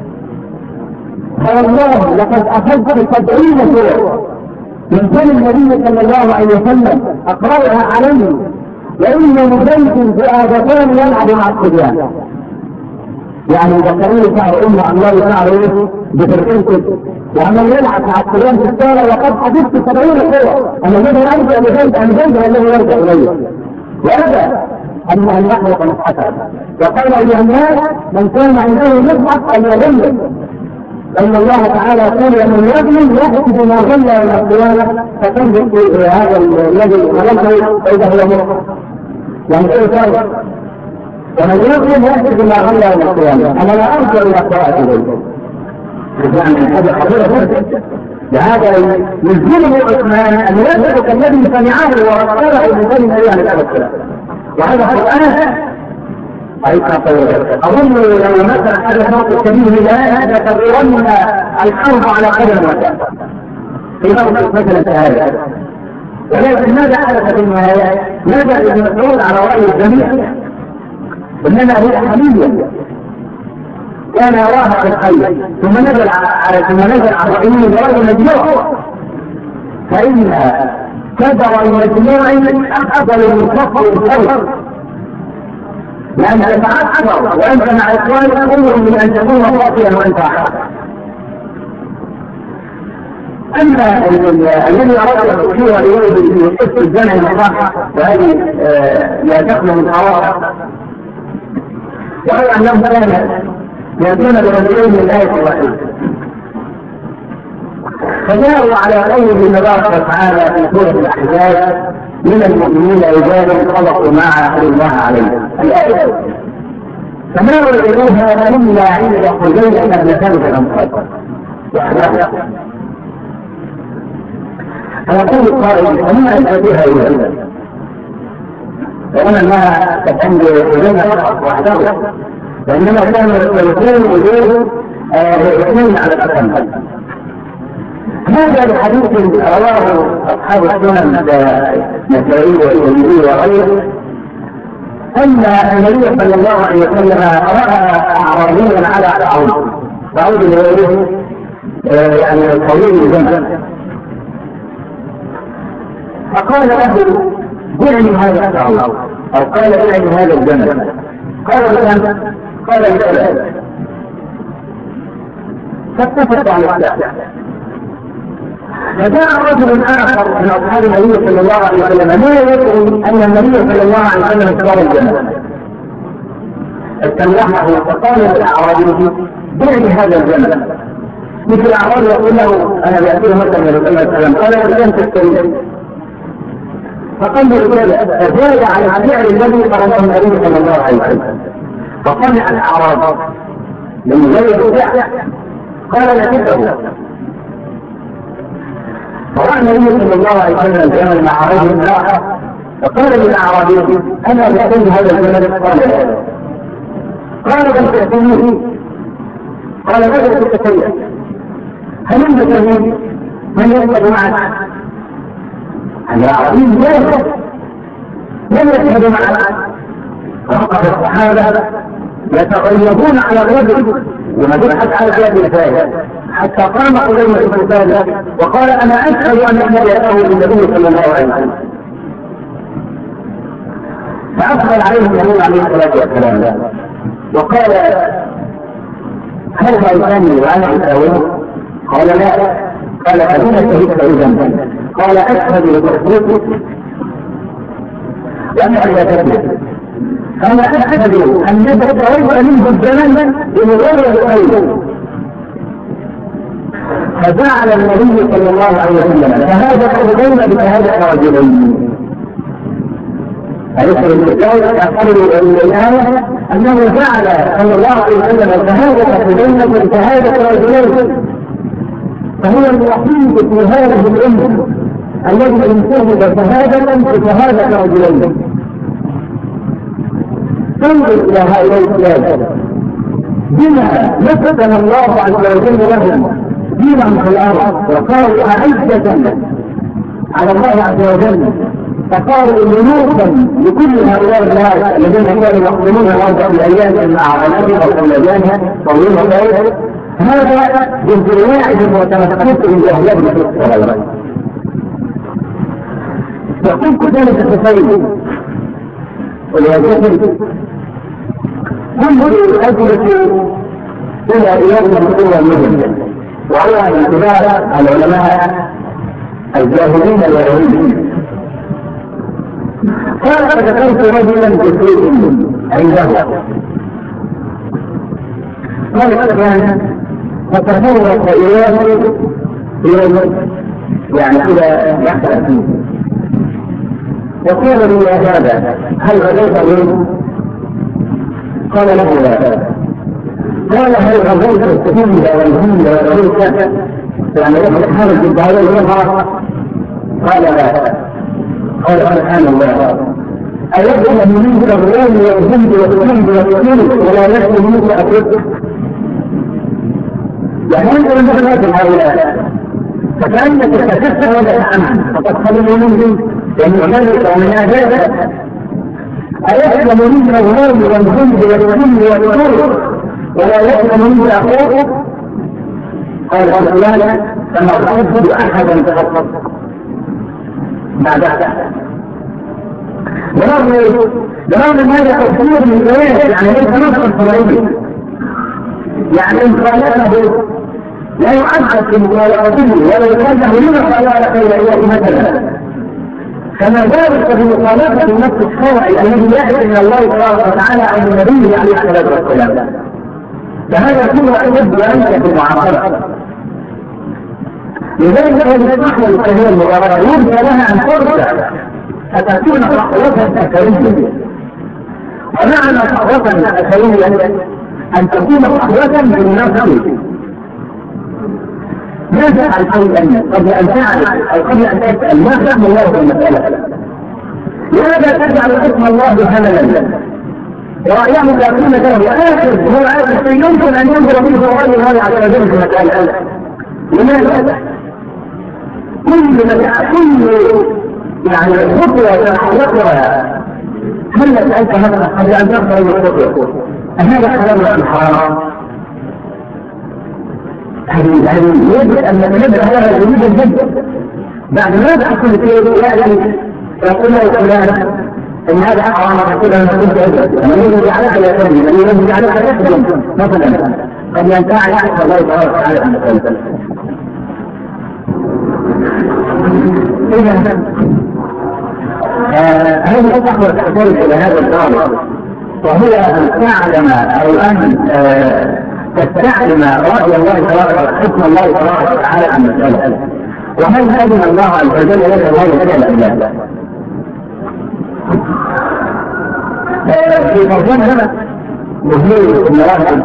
فوالله لقد أخذت سبعين سورة من كان النبي صلى الله عليه وسلم أقرأها عليه وإن زيد زئادتان يلعب مع الصبيان. يعني ذكروني شعر أمه عمال شعره بفرقين كده وعمال يلعب مع الصبيان في الشارع وقد حدثت سبعين قوة أنا الذي أرجع لزيد أن زيد الذي يرجع إليه وأبى أن أن يحلق مصحفا وقال أيها الناس من كان عنده مصحف أن يظلم أن الله تعالى قال من يظلم يأتي بما ظل يوم القيامة فتنزل هذا الذي ظلمه فإذا هو مصحف يعني إيه كان ومن يظلم يأتي بما ظل يوم القيامة أنا لا أرجع إلى قراءة ذلك يعني هذا حضورة لهذا يلزمه عثمان أن يترك الذي سمعه ورسله من بين أيام الأبد وهذا قرآن أظن لو مثلا هذا موقف كبير لله لتغيرن الحرب على قدم وكذا في موقف مثلا هذا ولكن ماذا حدث في النهاية؟ نزل ابن مسعود على رأي الجميع إنما هي حمية كان يراها في الخير ثم نزل على ثم نزل على رأيه برأي مجموع فإن كبر المجموع أفضل من كفر الخير لأن تتعثر وأنت مع إخوانك أمر من أن تكون خاطئا وأنت أحد. أما الذي أردت أن أشير إليه في قصة الزمن الراحة وهذه لا تخلو من حوارها وهي أنهم كانوا يأتون برجلين من الآية الواحدة فجاءوا على قول تبارك وتعالى في سورة الأحزاب من المؤمنين رجال صدقوا ما عاهدوا الله عليه الآية فما إليها إلا عند حزين ابنتان في الأنصار فيقول القائل وما أتى بها إلى وأنا ما تتعند حزين فقط وحده وإنما كانوا يكون وجوه اثنين على الأقل. هذا الحديث رواه أصحاب السنن النسائي والترمذي وغيره أن النبي صلى الله عليه وسلم رأى أعرابيا على بعوض بعوض لغيره يعني طويل الجنب فقال له بعني هذا البعوض أو قال بعني هذا الجنب قال بكم قال بكم فاتفقوا على الساعة فجاء رجل آخر من أصحاب النبي صلى الله عليه وسلم لا يدري أن النبي صلى الله عليه وسلم اشترى الجنة استملحه فقال للأعرابي بعني هذا الجنة مثل الأعرابي يقول له أنا بأتيه مثلا من رسول الله صلى الله عليه وسلم قال لم تشتري فقال له زاد على السعر الذي قرضه النبي صلى الله عليه وسلم فصنع الأعراب من غير السعر قال لا تبعه فرأى النبي صلى الله عليه وسلم جمل مع رجل آخر فقال للأعرابي أنا بأتي هذا الجمل قال لا قال بل تأتيه قال ماذا تتكلم هل أنت تهيب من يشهد معك الأعرابي لا يشهد لم يشهد معك وقد الصحابة يتغيبون على الرجل ونبحث على هذه الفائدة حتى قام قديمة بن ثابت وقال أنا أشهد أن النبي يأتاه بالنبي صلى الله عليه وسلم فأقبل عليه النبي عليه الصلاة والسلام وقال هل رأيتني وأنا أساويه؟ قال لا قال أين شهدت إذا؟ قال أشهد لتصديقك وأنا لا تكذب أنا أشهد أنك تغير منه الزمن بمغير الخير فجعل النبي صلى الله عليه وسلم فهذا قربين بشهادة رجلين أليس بالمثال يقول الآية أنه جعل صلى الله عليه وسلم شهادة قربين بشهادة رجلين فهو الوحيد في هذه الأمة الذي انتهب شهادة بشهادة رجلين. انظر إلى هؤلاء الثلاثة بما نسبن الله عز وجل لهم دينا في الأرض وقالوا أعزة على الله عز وجل فقالوا ملوكا لكل هؤلاء الناس الذين كانوا يقومون الأرض في أيام الأعراب وقلبانها طويل وغيره هذا بانتواعهم وتمسكهم بأهلهم في الصلاة. يقول كذلك التفايد والوظيفة كل أجلة إلى يوم القوة المهم، وهو اعتبار العلماء الجاهلين اليهوديين. قال فذكرت رجلا جسيم عنده قال كان فتفرق إليه يعني إلى يحصل فيه وقال لي يا هذا هل غزيت منه؟ قال له لا. قال هل غزيت السفينة والهند والملكة يعني خارج الدعوة الأخرى؟ قال لا. قال سبحان الله أيضا منك الغلام والهند والهند والهند ولا يحصل منك أفرق؟ يعني أنت لم تكن هؤلاء فكأنك تكفى ولا تعمل فقد خلوا منه ومن ذلك ومن آدابه أيحصل منك الغلام والهند والهند والهند ولا يحصل منك أفرق؟ قال فلان فما أحب أحدا فقط بعدها برغم هذا تفسير من الآيات يعني ليس نصا فرعيا يعني إن خالفه لا يعذب في مخالفته ولا يكلف من خالفه إلى مثلا كما ذلك في مخالفة النص الشرعي الذي يأتي من الله تبارك وتعالى عن النبي عليه الصلاة والسلام فهذا كله أشد وأنت في المعاصرة. لذلك هذه النحو الكثير المباركة يرجى لها أن ترجع فتكون صحوة أثرية. ومعنى صحوة أثرية أن تكون صحوة بالنفس ما تفعل شيئا قبل أن تعرف أو قبل أن تسأل ما فهم الله في المسألة. لماذا تجعل اسم الله حملا ورأيه لا قيمة له آخر هو آخر شيء يمكن أن ينظر منه غير الله على وجل في المسألة؟ لماذا؟ كل كل يعني خطوة تحركها هل سألت هذا قبل أن تخطر الخطوة هذا حلال أم حرام؟ يعني يجب أن نتنبه هذا جميل جدا بعد ما تحصل فيه يعني يقول له فلان إن هذا حرام تقول أنا كنت أجل أنا يجب عليك لا تجد أنا يجب عليك لا تجد مثلا قد ينفع لك الله تبارك وتعالى أن تقول إذا هذه الصحوة تحتاج إلى هذا الضابط وهي أن تعلم أو أن تستعلم رأي الله تبارك حكم الله تبارك وتعالى عن المسألة وهل أذن الله عز وجل لك الله أجل أم لا؟ في مرجان مهير بن راشد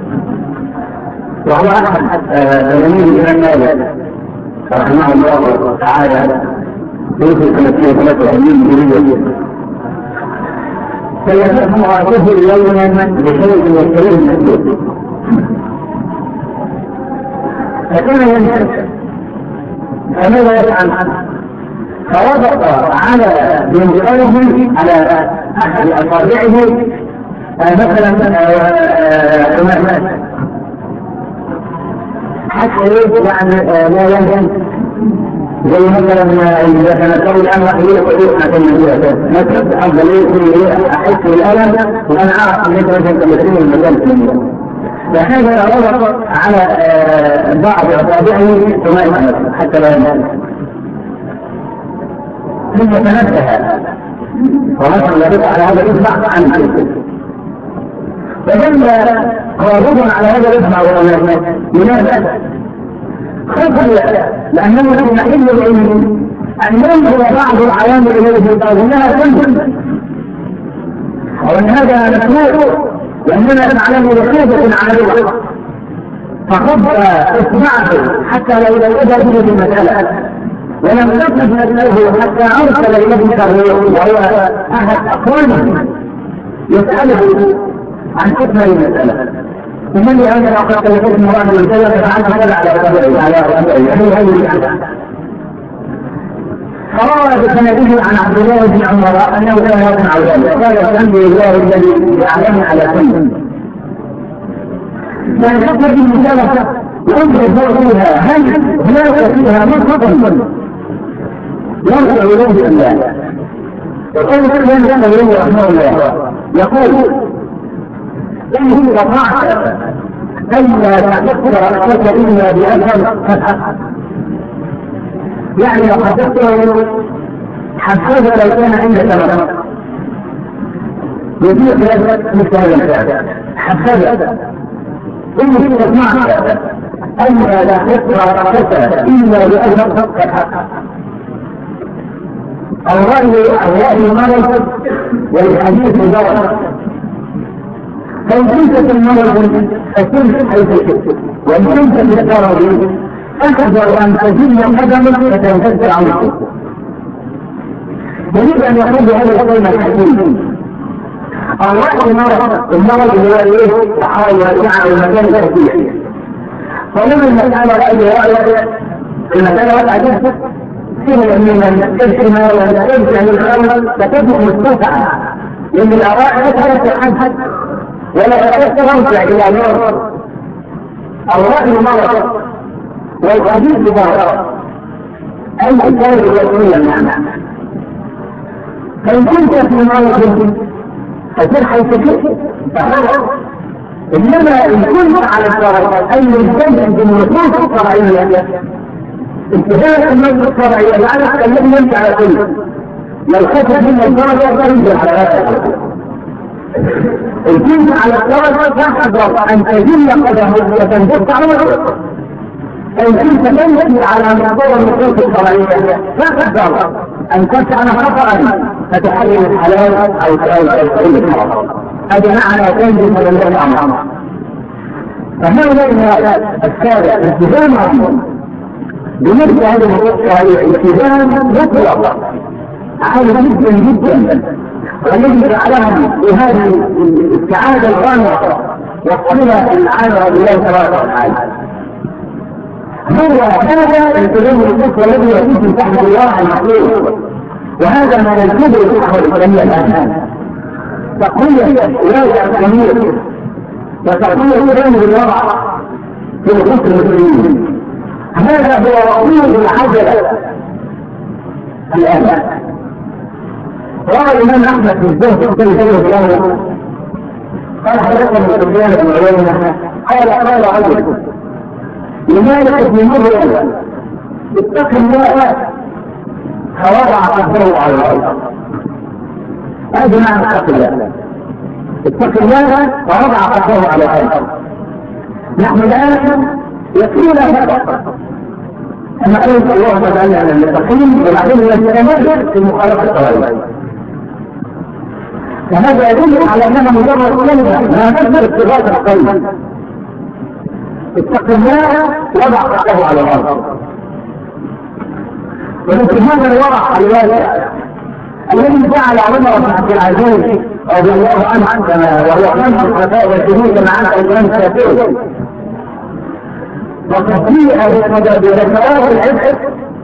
وهو أحد تلاميذ الإمام مالك رحمه الله تعالى يوصل ثلاثين ثلاثة وعشرين مليون فيفهم عاطفه يوما بشيء يشتريه المسجد فكان ينسى فماذا يفعل؟ فوضع على بانتقاله على أحد أصابعه مثلا حمامات حتى يجب يعني لا يهدم زي مثلا إذا كانت أول الأمر هي وإيه أعتمد مثلا أفضل إيه أحس بالألم وأنا أعرف أن يجب أن تمثلين المجال فيه فهذا ربط على بعض أصابعه ثم حتى لا ينهل ثم تنبه ومثلا يرد على هذا الإصبع عنه فجل غاضبا على هذا الإصبع لماذا؟ خفل لأنه لم يحل العلم أن ينظر بعض العوامل إليه قال إنها تنزل وأن هذا مكروه وأننا نعلم رقيبة على الوقت فخب إصبعه حتى لو لو به بالمسألة ولم تكن نفسه حتى أرسل إليه كريم وهو أحد أقوامه يسأله عن حكم المسألة ومن هذا لقد تلقيت مراد المسألة فعنها كذا على أربعه على أربعه قال بسنده عن عبد الله بن عمر أنه كان يصنع ذلك قال الحمد لله الذي يعلم على كل فالحكم بالمسألة ينظر فيها هل هناك فيها مطلقا يرجع إليه أم لا وكان الإمام النووي رحمه الله يقول إن استطعت ألا تكفر رأسك إلا بأثر فتحة، يعني لو حدثته حسبه لو كان عندك مرض يجيء بهذا مثل هذا الفعل حسبه. إن استطعت ألا لا تكفر رأسك إلا بأثر فتحة. الرأي الرأي مرض والحديث ضرر. فإن كنت في المرض فكن حيث شئت، وإن كنت في الضرر أحذر أن تزل قدمك فتنفذ عنك. يريد أن يقول هذا القول الحكيم. الرأي مرض، المرض هو إيه؟ تحاول يرجع المكان التركية. فلما المسألة رأي رأي المسألة وقعت فيها من التجمع والتجمع للخلق فتبقى مستوفعة، لأن الآراء لا تتحدث ولا ترجع إلى نور. الرأي مرض والحديث ضرر، أي كان يقول المعنى. فإن كنت في مرض فكن حيث شئت فهذا. إنما إن كنت على الضرر أي الجمع بالنصوص الشرعية اتباع النصوص الشرعية لعنك الذي يمشي على كله لو خفت من الضرر ينزل على هذا. إن كنت على الضرر فاحذر أن تزل قدمك وتنبت على الأرض. فإن كنت تمشي على مقدار النصوص الشرعية فاحذر أن تفعل خطأ فتحرم الحلال أو تحرم الحرام. هذا معنى تنزل من الأمر. فهؤلاء السابع التزام بمثل هذه النصوص الالتزام مطلق عالي جدا جدا، والذي جعلهم بهذه السعادة الغامضة والصلة العامة بالله تبارك وتعالى هو هذا التزام النصوص الذي يكون تحت الله المخلوق. وهذا ما نجده في الصحوة الإسلامية الآن، تقوية ولاية الأمير وتقوية جانب الوضع في نفوس المسلمين. هذا هو وقود العجلة الآن. روى الإمام أحمد في الزهد الثاني الله قال حدثنا سفيان بن عيينة قال قال رجل لمالك بن مريم اتق الله فوضع قدره على الأرض. هذا معنى اتق الله، اتق الله ووضع قدره على الأرض. نحن الآن يكفينا فقط أن أقول الله تعالى على المتقين وبعدين يستمر في مخالفة القوانين. فهذا يدل على أنها مجرد كلمة ما نفس اتباع القلب. اتق الله وضع قدره على الأرض. ولكن هذا الورع الواسع الذي جعل عمر بن عبد العزيز رضي الله عنه كما وهو خمس الخلفاء والشهود مع الإمام الشافعي وتطبيع بركوات العبء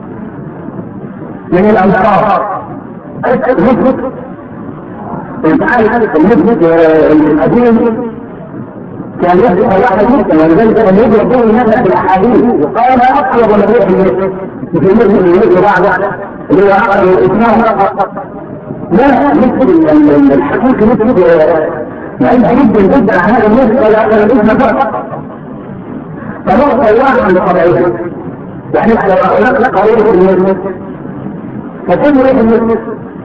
من الأنصار. المثبت تعالى المثبت القديم كان يحدث واحد مسلم، ولذلك كان يجب به الناس في الأحاديث وقال أطلب نبيه المثبت في المثبت اللي يجب بعده اللي هو عقل الإسلام فقط. لا مثل الحقيقة مثل بعيد جدا جدا عن هذا المثبت ولا عقل الإسلام فقط. فنقطة واحدة لقضائها، يعني لو أخلق قضية المثبت فكل ريح المثبت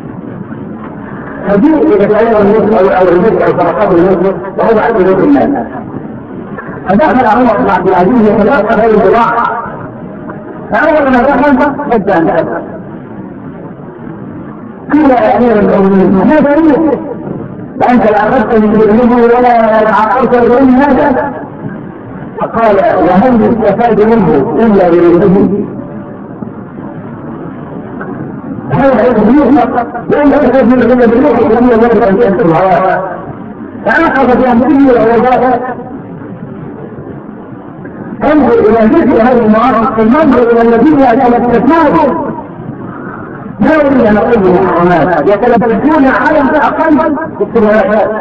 فجيء إذا كان المثبت أو المثبت أو فرقات المثبت وهو عدد ريح الناس. فدخل عمر بن عبد العزيز يتلقى غير البضاعة، فأول ما دخل بدأ أن أدخل قيل يا أمير المؤمنين هذا إيه؟ فأنت لا أخذت من ذنبه ولا عقلت من هذا. فقال وهل يستفاد منه إلا برزقه؟ هذا يخبيه فقط لأن أخذ من ذنبه بالروح لم يمر أن يأتي الهواء فأخذ بأمره العوضات. انظر إلى مثل هذه المعارض، المنظر إلى الذين يتلبسون لا أريد أن أقول بالحرمات يتلبسون على أقل بالسماوات.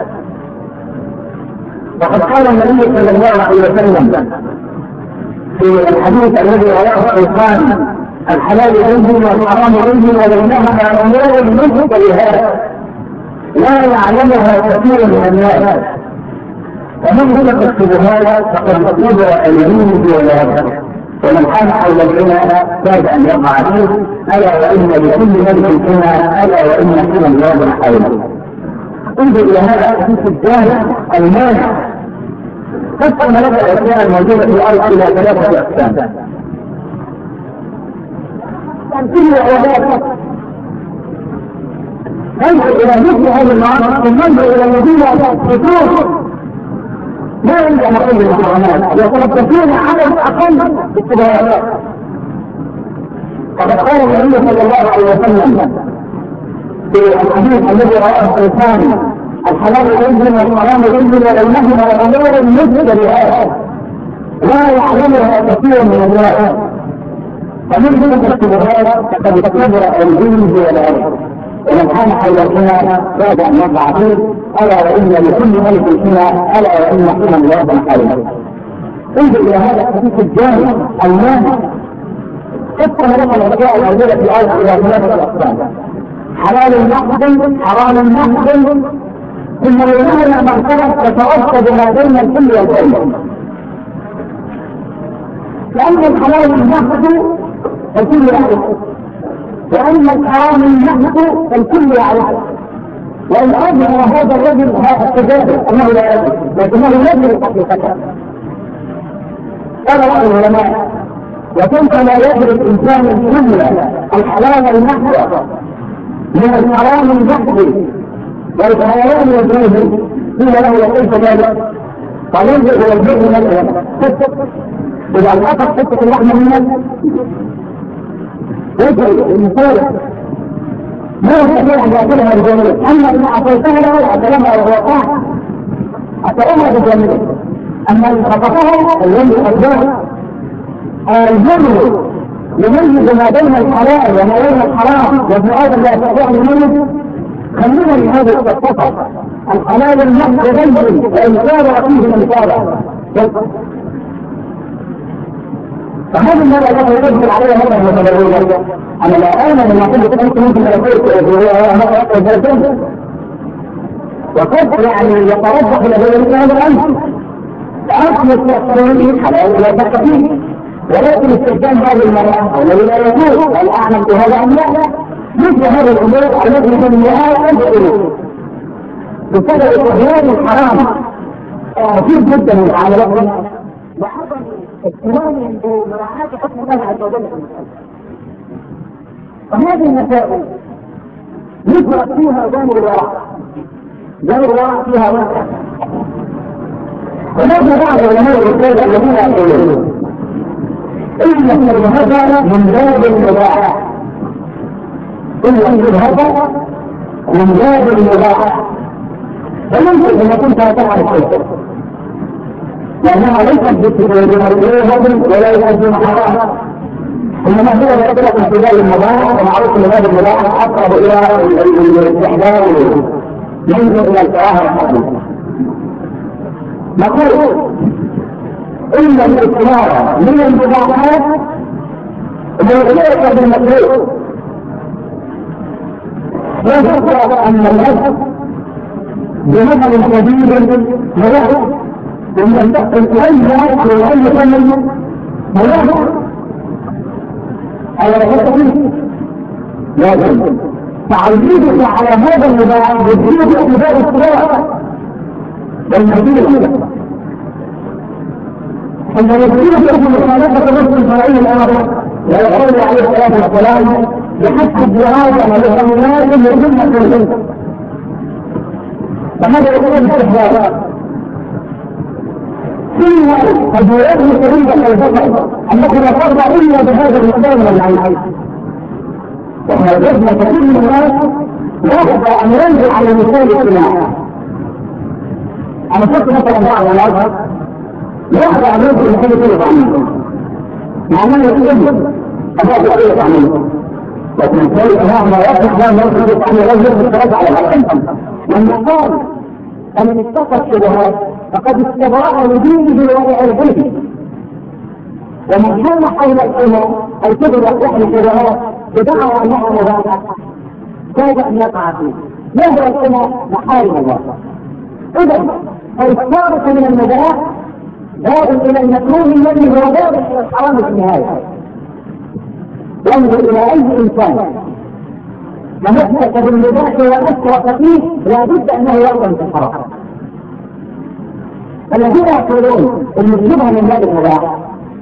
وقد قال النبي صلى الله عليه وسلم في الحديث الذي رواه الشيخان الحلال بين والحرام بين وبينهما امور مشتبهات لا يعلمها كثير من الناس، ومن هلك الشبهات فقد اتبع اليمين واليسار، ومن كان حول الغنى كاد ان يقع فيه. الا وان لكل ملك غنى، الا وان غنى الله حوله. انظر الى هذا الحديث الجامع المانع. قسم لك الاشياء الموجوده في الارض الى ثلاثه اقسام. كل عبادات ننظر الى مثل هذه المعاصي، ننظر الى الذين يثبتون ما عند نقل المحرمات يتلبسون على الاقل بالتبعات. وقد قال النبي صلى الله عليه وسلم في الحديث الذي رواه الشيخان: الحلال ينزل والحرام ينزل وبينهما امور مشتبهات لا يعلمها كثير من الناس، فمن تلك الشبهات فقد اتبع الجن والارض، ومن كان حول الغنى كاد ان يقع فيه. الا وان لكل ملك غنى، الا وان غنى الله حوله. انظر الى هذا الحديث الجامع المانع. قسم لك الاشياء الموجوده في الارض الى ثلاثه اقسام: حلال محض، حرام محض، ثم بينهما مرتبه تتوسط ما بين الكل والكل. لان الحلال المحض الكل يعرفه، وأن الحرام المحض الكل يعرفه. وإن أظهر هذا الرجل هذا التجاهل أنه لا يعرف، لكنه يدرك حقيقته. قال بعض العلماء: وكيف لا يدرك الإنسان الكل الحلال المحض من الحرام المحض والحيوان والجوز؟ قيل له: وكيف ذلك؟ قال: ينظر إلى الجوز مثلا، إذا الأخذ حتة اللحم منك يجري المصارع ما يستطيع ان ياكلها بجانبه، اما ان اعطيتها له اكلها وهو قاعد اكلها بجانبه. اما ان خطفها الذي اداه الجمل يميز ما بين الحلال وما بين الحرام، وابن ادم لا يستطيع ان يميز. خلينا من هذه الصفه: الحلال المحض غير وان كان فيه من صالح. فهذا المرأة التي يجب عليها هذا المتبرية أنا لا آمن أن أقول لك أنت ممكن أن أقول وقد يعني يترجح لديك هذا الأمر. فأصل التقسيم حلال لا شك فيه، ولكن استخدام هذه المرأة الذي لا يجوز الأعلم في هذا أم لا، مثل هذه الأمور التي في النهاية تدخل بسبب إظهار الحرام كثير جدا من عملاتنا وعدم اهتمامهم بمراعاة حكم الله عز وجل. وهذه المسائل يدرك فيها جانب الورع، جانب الورع فيها واسع. ونحن بعض علماء الاسلام الذين يقولون ان الهدى من باب المباح، ان الهدى من باب المباح، فممكن ان كنت تعرف شيء لأنها ليست بمرغوب ولا يؤدي حرام، إنما هو يطلق امتداد المباح، ومعروف أن هذا المباح أقرب إلى الاستحلال منه إلى الكراهة والحرام. نقول إن الاستمارة من المباحات مغلقة بالمطلوب، وذكر أن النفس بمثل شديد ملحظ ومن الأيضا وأي ثمن ملاحظ على الغطة، لكن تعريضك على هذا المباح يجب اتباع الصلاة والمدينة. عندما يجب أن مخالفة الرسل الفرعي الآخر ويقول عليه الصلاة والسلام بحسب الجهاد والإخوانات يجب أن تنزل، فهذا يقول الاستحباب. ثم قد يؤذي طريقة الفقر أنك لا ترضى إلا بهذا المكان من العين، وهذا الجسم كثير من الناس يرضى أن ينزل على مثال الاجتماع. أنا شفت مثلا بعض الأزهر يرضى أن ينزل مثال الاجتماع مع أنه يجب أبعد طريقة عنه، لكن الثالث مهما يفتح لا ينزل أن يرجل بالثلاثة على الأقل. لما قال أن اتقى الشبهات فقد استبرأ لدينه وعرضه، ومن كان حول الأمة أي تبدأ تحمل الشبهات بدعوى أنها مباحة كاد أن يقع فيه. يهدى الأمة محارم الله. إذا فالصارف من المباح باب إلى المكروه الذي هو باب إلى الحرام في النهاية. ينظر إلى أي إنسان تمسك بالمباح وأسرف فيه لا بد أنه يرضى في الحرام. الذين يقولون ان الشبهه من باب المباح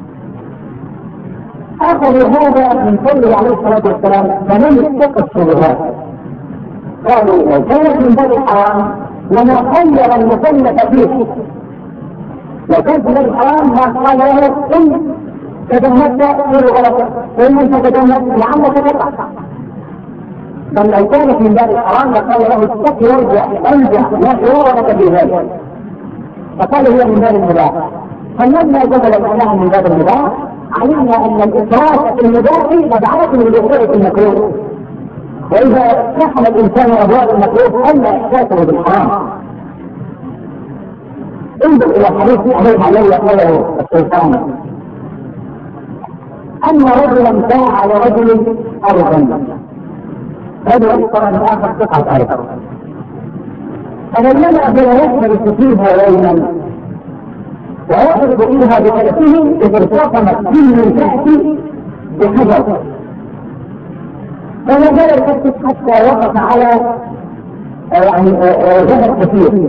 اخذوا هذا من قوله عليه الصلاه والسلام فمن اتقى الشبهات. قالوا لو كانت من باب الحرام لما خير المكلف فيه. لو كانت من باب الحرام ما قال له ان تجنبت غير غلطه وان انت تجنبت لعلك تقع. بل لو كانت من باب الحرام لقال له اتق وارجع ارجع لا شرور لك في ذلك. فقال هي من باب المباح. فلما جدل معناها من باب المباح علمنا ان الاسراف في المباح مدعاه للوقوع في المكروه. واذا سحب الانسان ابواب المكروه قل احساسه بالحرام. انظر الى حديث ابي علي قاله السلطان ان رجلا باع على رجل ارضا. رجل اشترى من اخر قطعه ارض فلما أبدا يحمل فيها يوما ويأخذ فيها بثلاثين إذا ارتقمت من تحت بحجر فما زال يفتش حتى وقف على يعني ذهب كثير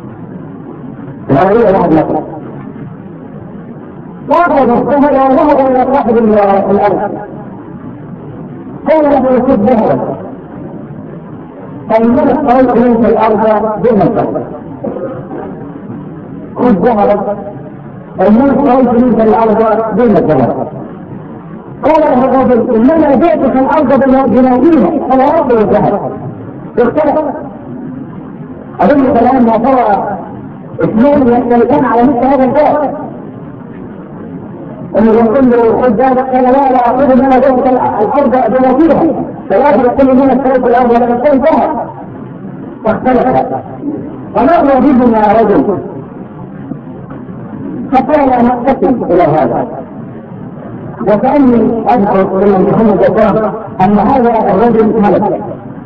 وهي واحد مطرح وأخذ الذهب وذهب إلى صاحب الأرض قال له يكون ذهبا فإنما اشتريت منك الأرض بالمطر خذ ذهبا فإنما اشتريت منك الأرض بالمطر. قال له الرجل إنما بعتك الأرض بنادينا فلا يرضي الذهب. اختلف أظن كلام ما ترى اثنين يختلفان على مثل هذا الباب انه يقول له خذ ذهبا قال لا لا أخذ إنما بعتك الأرض بنادينا فلا يقول لنا اشتريت الأرض ولم اشتري ذهب. فاختلف وما يجبنا يا رجل فقال نقتسم الى هذا. وكأني اذكر لمن محمد الدكتور ان هذا الرجل ملك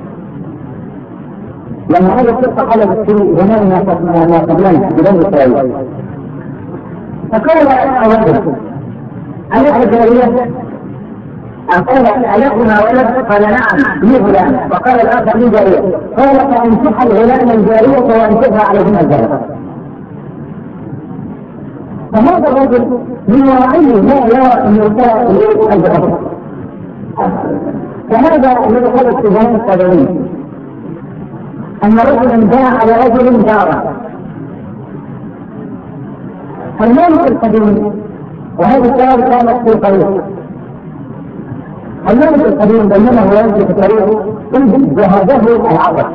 لما هذا القصه حدثت في زمان ما قبلنا بني اسرائيل. فقال الرجل ألك جارية؟ قال ألكنا ولد؟ قال نعم لي غلام. فقال الآخر لي جارية. قال فأنكح الغلام الجارية وأنكحها عليهن الذهب. فهذا الرجل من ورعيه لا يرى أن يرتاح إليه الذهب. فهذا الذي حدث في زمان التابعين أن رجلا باع على رجل دارا. فالمالك القديم وهذا الدار كانت في الطريق. الملك القديم بينما هو يمشي في طريقه جهزه العطش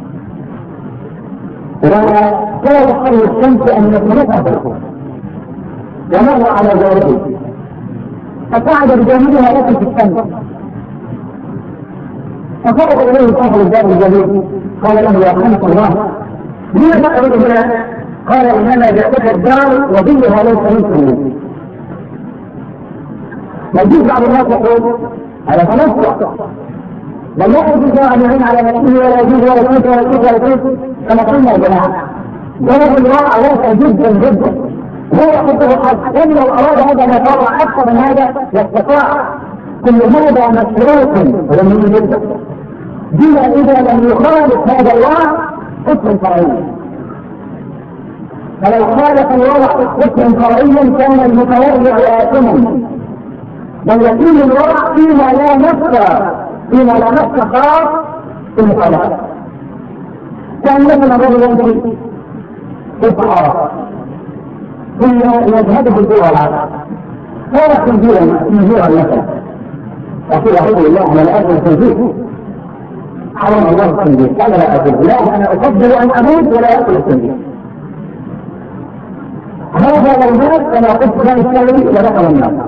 وكان حر الشمس ان يتنفسه ومر على جارته فقعد بجانبها يقف في الشمس فخرج اليه صاحب الدار الجليل قال له يا رحمة الله لما تقعد هنا؟ قال انما جاءتك الدار وظلها ليس منكم. يجوز بعض الناس يقول هذا تنصر بل لا يجوز ان يعين على نفسه ولا يجوز ولا يجوز ولا يجوز ولا يجوز كما قلنا يا جماعه. جواب الواقع واسع جدا جدا هو يحبه الحق. لان لو اراد هذا ان يطلع اكثر من هذا يستطاع. كل هذا مشروط ولم يجد بما اذا لم يخالف هذا الواقع حكم فرعي. فلو خالف الواقع حكم فرعيا كان المتورع آثما بل يكون الورع فيما لا نفس فيما لا نفس خاص في المخالفة. كان مثلا الرجل يمشي في الصحراء ثم يذهب في الدول صار خنزيرا خنزيرا مثلا يقول اعوذ بالله انا لا اكل الخنزير حرم الله الخنزير قال لا اكل لا انا افضل ان اموت ولا اكل الخنزير. هذا لو مات كما قلت كان الثاني لدخل النار.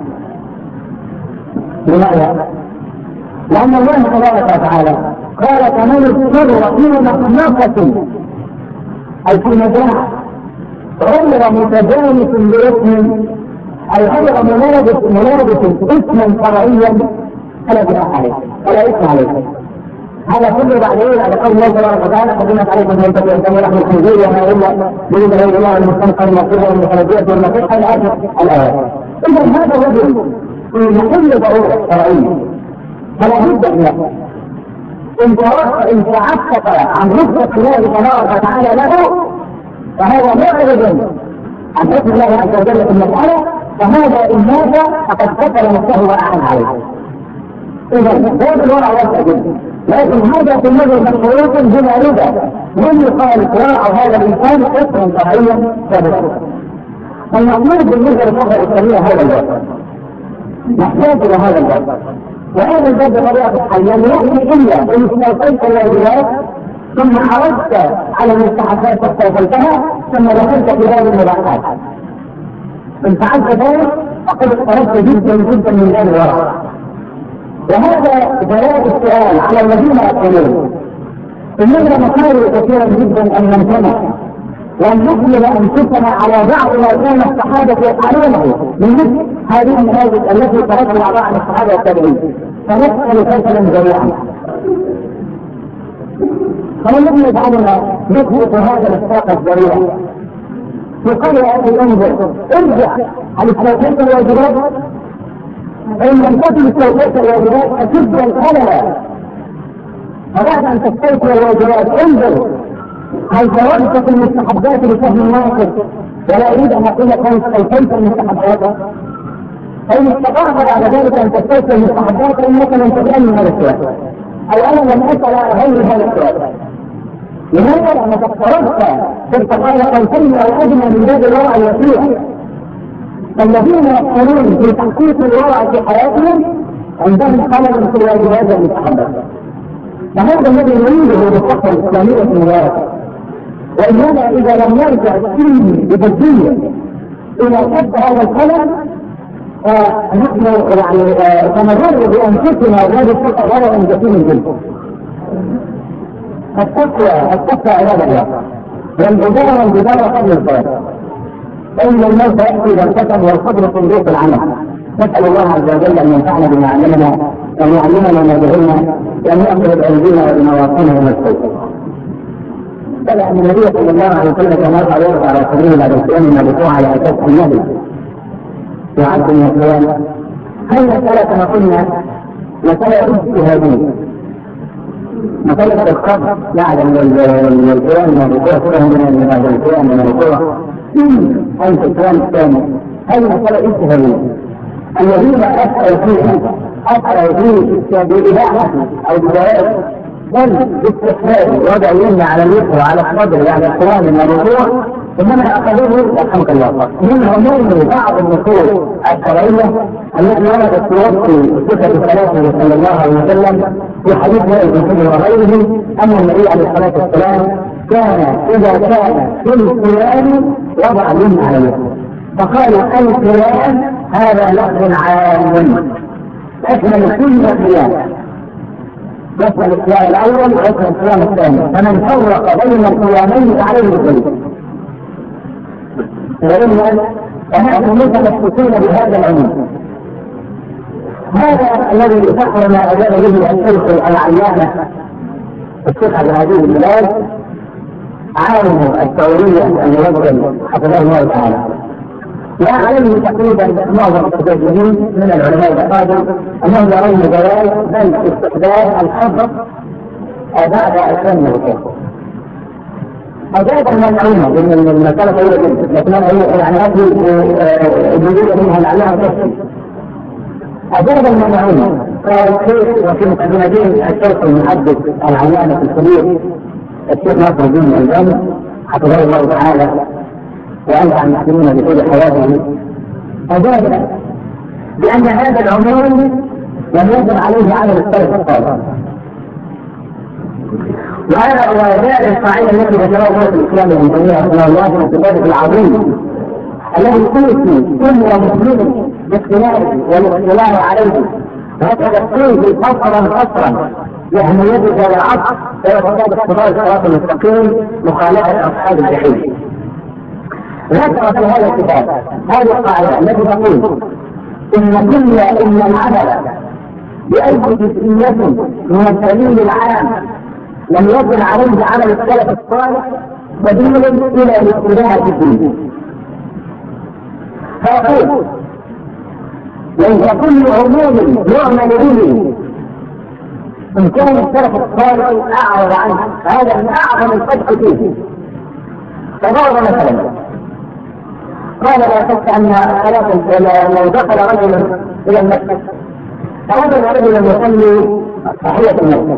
لماذا؟ لأن الله تبارك وتعالى قال كمان اضطر في مخنصة أي في مجاعة غير متجانس لإثم أي غير ملابس ملابس اسما شرعيا فلا جناح عليه ولا إثم عليه. هذا كله بعدين على قول الله تبارك وتعالى قدمت عليكم من تكون لحم الخنزير وما إلا من غير الله المستنقع المغفور والمخرجية والمسيح إلى آخر الآيات. إذا هذا الرجل في كل ضرورة شرعية فلا بد له إن إن تعفف عن رفقة الله تبارك وتعالى له فهذا معرض عن حكم الله عز وجل في المسألة، فهذا إن مات فقد كفر نفسه وأعان عليه. إذا هذا الورع واسع جدا، لكن هذا في النظر مشروط بلا ربا من يقال ورع هذا الإنسان كفرا شرعيا ثابتا. فالمأمور بالنسبة للصحة الإسلامية هذا الوقت نحتاج إلى هذا الباب، وهذا الباب بطبيعة الحال لم يأتي إلا إن استوفيت الواجبات ثم عرضت على المستحقات فاستوفيتها ثم دخلت في باب المباحات. إن فعلت ذلك فقد اقتربت جدا جدا من هذا الورع. وهذا دلالة السؤال على الذين يقولون إننا نحاول كثيرا جدا أن نمتنع وأن نحمل أنفسنا على بعض ما كان الصحابة يفعلونه من مثل هذه المنازل التي تركنا على بعض الصحابة التابعين، فنسأل كيفا جميعا. فما الذي يجعلنا نثبت هذا الاشتراك الذريع؟ يقال يا أخي انظر ارجع على استوفيت الواجبات، فإن لم تكن استوفيت الواجبات أشد الخلل، فبعد أن تستوفي الواجبات انظر هل تركت في المستحبات لفهم الناصر، ولا أريد أن أقول لك هل استوفيت المستحبات، فإن استطعت بعد ذلك أن تستوفي المستحبات فإنك لن تتأمن هذا السؤال، أو أنا لم أسأل على غير هذا السؤال. لماذا؟ لأنك افترضت في القضايا قوسين أو أدنى من باب الورع الوسيع. الذين يقولون في تحقيق الورع في حياتهم عندهم خلل في الواجبات والمستحبات، فهذا الذي نريده بالصحة الإسلامية المباركة. وإنما إذا لم يرجع فيه بجدية إلى كف هذا الخلل فنحن يعني تمرر بأنفسنا وهذه الصحة غير جسيم جدا. التقوى التقوى عباد الله والبداية والبداية قبل الصلاة، فإن الموت يأتي بالكتب والقدر صندوق العمل. نسأل الله عز وجل أن ينفعنا بما علمنا وأن يعلمنا ما جهلنا وأن يأخذ بأيدينا وبنواصينا من الخير. طلع أن النبي صلى الله عليه وسلم كان يرفع يرفع على صدره بعد القيام من الركوع على أساس النبي وعد من القيام. هل مسألة كما قلنا مسألة اجتهادية، مسألة الخط بعد القيام من الركوع كله من بعد القيام من الركوع أي في القيام الثاني، هذه مسألة اجتهادية. الذين أسألوا فيها أسألوا فيه بإباحة أو بدايات بل باستحباب وضع اليمنى على اليسرى على الصدر يعني القيام من الركوع، إنما أخذوه يرحمك الله من عموم بعض النصوص الشرعية التي وردت توصي صفة الصلاة صلى الله عليه وسلم في حديث وائل بن حجر وغيره أن النبي عليه الصلاة والسلام كان إذا كان في القيام وضع اليمنى على اليسرى، فقالوا القيام هذا لفظ عام يشمل كل قيام، يشمل القيام الأول ويشمل القيام الثاني، فمن فرق بين القيامين فعليه بالدليل. وإن فنحن متمسكين بهذا العلم. هذا الذي فخر ما أجاب به الشيخ العلامة الشيخ عبد العزيز بن باز عالم الثورية الموجه حفظه الله تعالى، وعليه تقريبا معظم المتدينين من العلماء الأفاضل أنهم يرون جواز بل استحباب الحظر بعد أسلام الركوع. أجاب المنعون لأن المسألة طويلة جدا، لكن أنا يعني هذه الجزئية منها لعلها تفصل. أجاب المنعون قال الشيخ وفي مقدمته الشيخ المحدث العلامة الكبير الشيخ ناصر الدين الألباني حفظه الله تعالى وأنفع المسلمين بطول حياته، أجاب بأن هذا العموم لم يجب عليه عمل السلف الصالح. وهذا هو جاء القاعدة التي ذكرها الله في الإسلام ابن تيمية رحمه الله في الكتاب العظيم الذي توصي كل مسلم باختلافه والاطلاع عليه، وهكذا التوصي فصلا فصلا لأهمية هذا العصر ويتطابق صراط الصراط المستقيم مخالفة أصحاب الجحيم. ذكر في هذا الكتاب هذه القاعدة التي تقول إن كل إن العمل بأي جزئية من الدليل العام لم يكن عليه عمل السلف الصالح سبيل إلى الاتباع في الدين. فيقول ليس كل عموم يعمل به إن كان السلف الصالح أعرض عنه، هذا من أعظم الفتح فيه. فضرب مثلا قال لا شك أن ثلاثة لو دخل رجل إلى المسجد فوجد رجلا يصلي تحية المسجد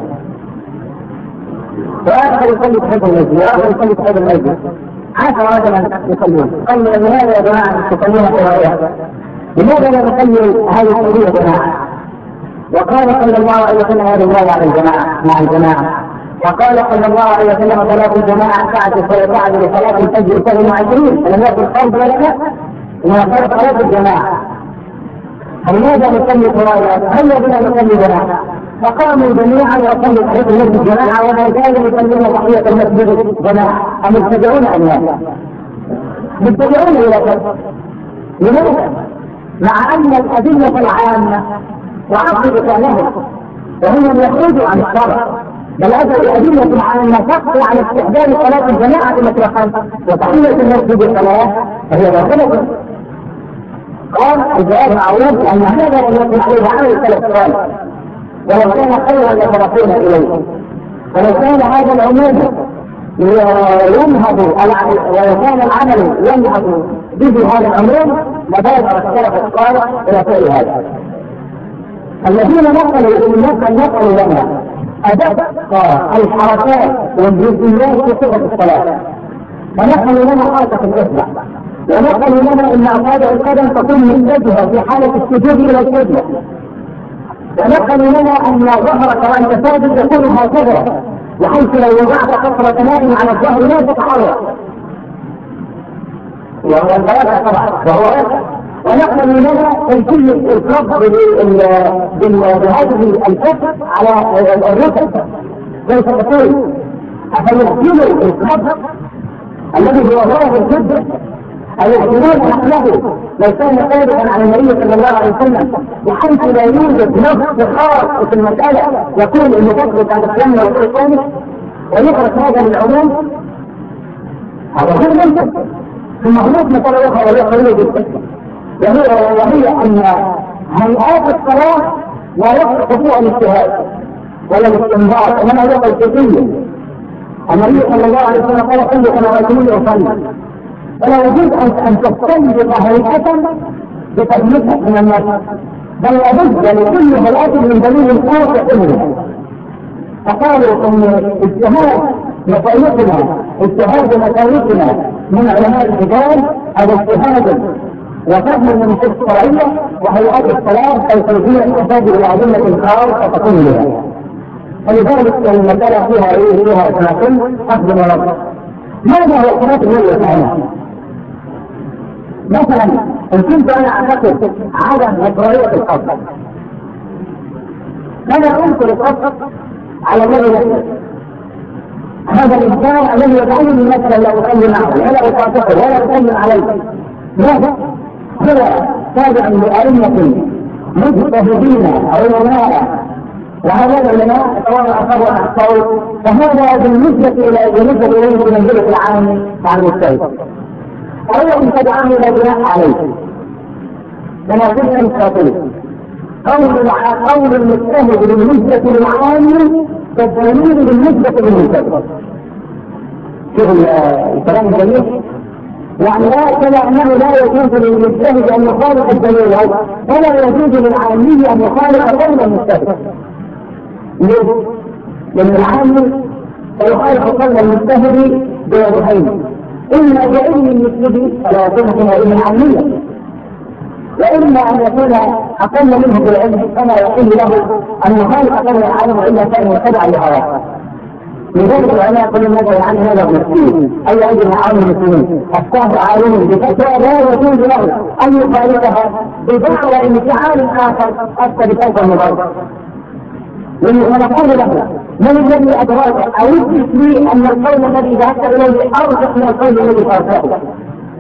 وآخر يصلي تحية المسجد وآخر يصلي تحية المسجد عشر رجلا يصلون. قال لماذا يا جماعة تصلون قراءة؟ لماذا لا نصلي هذه الصلية يا جماعة؟ وقال صلى الله عليه وسلم هذا الله على الجماعة مع الجماعة، وقال صلى الله عليه وسلم صلاة الجماعة ساعة فيقعد لصلاة الفجر سبع وعشرين، فلم يكن فرض ولا لا؟ إنما فرض صلاة الجماعة. فلماذا نصلي قراءة؟ هل بنا نصلي جماعة؟ فقاموا جميعا وصلوا تحية المسجد جماعة وما زالوا يصلون تحية المسجد جماعة. أم يتبعون الناس؟ يتبعون إلى كذا. لماذا؟ مع أن الأدلة العامة وعقدت لهم وهم يخرجوا عن الشرع، بل هذه الأدلة العامة تقضي على استحباب صلاة الجماعة مطلقا وتحية المسجد الصلاة فهي باطلة. قال الجواب معروف أن هذا لم يكن عليه عمل السلف الصالح، ولو كان خيرا لسبقونا إليه. ولو كان هذا العموم ينهض ولو كان العمل ينهض به هذا العموم لبادر السلف الصالح إلى فعل هذا. الذين نقلوا النقل نقلوا لنا أدق الحركات والجزئيات في صفة الصلاة، ونقلوا لنا حركة الإصبع، ونقلوا لنا أن أصابع القدم تكون متجهة في حالة السجود إلى القبلة، ونقلوا لنا أن ظهرك وأنت ساجد يكون هكذا بحيث لو وضعت قطرة ماء على الظهر لا تتحرك وهو البلاغة طبعا وهو. ونقل لنا كيفية القبض بهذه الكف على الركب كيف تقول أفيحسن القبض الذي هو ظاهر الجد الاحتمال نحله لو كان ثابتا عن النبي صلى الله عليه وسلم بحيث لا يوجد نص خاص في المسألة يقول إنه تثبت عن الإسلام والرسول الثاني ويخرج هذا من العموم. هذا غير منطق. ثم هناك مسألة أخرى وهي قليلة جدا وهي أن هيئات الصلاة لا يصح فيها الاجتهاد ولا الاستنباط، إنما هي توقيفية. النبي صلى الله عليه وسلم قال صلوا كما رأيتموني أصلي، فلا يجوز أن تستنبط هيئة بتثبيتها من الناس، بل لابد لكل هيئة من دليل قاطع منها. فقالوا أن اجتهاد مشايخنا اجتهاد مشايخنا من علماء الرجال هذا اجتهاد وفهم من النصوص الشرعية وهيئات الصلاة توقيفية تحتاج إلى أدلة خاصة تكون لها. فلذلك المسألة فيها إيه فيها تناقض حسب ونظر. ماذا هو الصلاة الأولى ثانية؟ مثلا إن كنت أنا أعتقد عدم مشروعية القصد، فأنا أنكر القصد على الذي يحدث هذا الإنسان الذي يدعوني مثلا لا أصلي معه ولا أصافحه ولا أسلم عليه. ماذا؟ هو تابع لأئمة مجتهدين علماء، وهؤلاء العلماء سواء أخذوا أم أخطأوا، فهذا بالنسبة إلى بالنسبة إليه بمنزلة العام مع المجتهد. فهو إن تدعاه لا جناح عليه كما قلنا الخاطئ. قول قول المجتهد بالنسبة للعام كالدليل بالنسبة للمجتهد. شوف الكلام الجميل، يعني لا كما أنه لا يجوز للمجتهد أن يخالف الدليل ولا يجوز للعامي أن يخالف قول المجتهد. ليه؟ لأن العامي سيخالف قول المجتهد بوجهين، إما بعلم المجتهد فلا يكون من علم العامية، وإما أن يكون أقل منه بالعلم فلا يحل له أن يخالف قول العالم وإلا كان يتبع لهواه. لذلك العلماء يقولون ماذا عن هذا المسلم أي أجل عام المسلمين الصاحب عالم بفتوى لا يجوز له أن يخالفها بدعوى انفعال آخر حتى بفوق المضاد. ونقول له من الذي أدراك أو يثبت لي أن القول الذي ذهبت إليه أرجح من القول الذي فارقه؟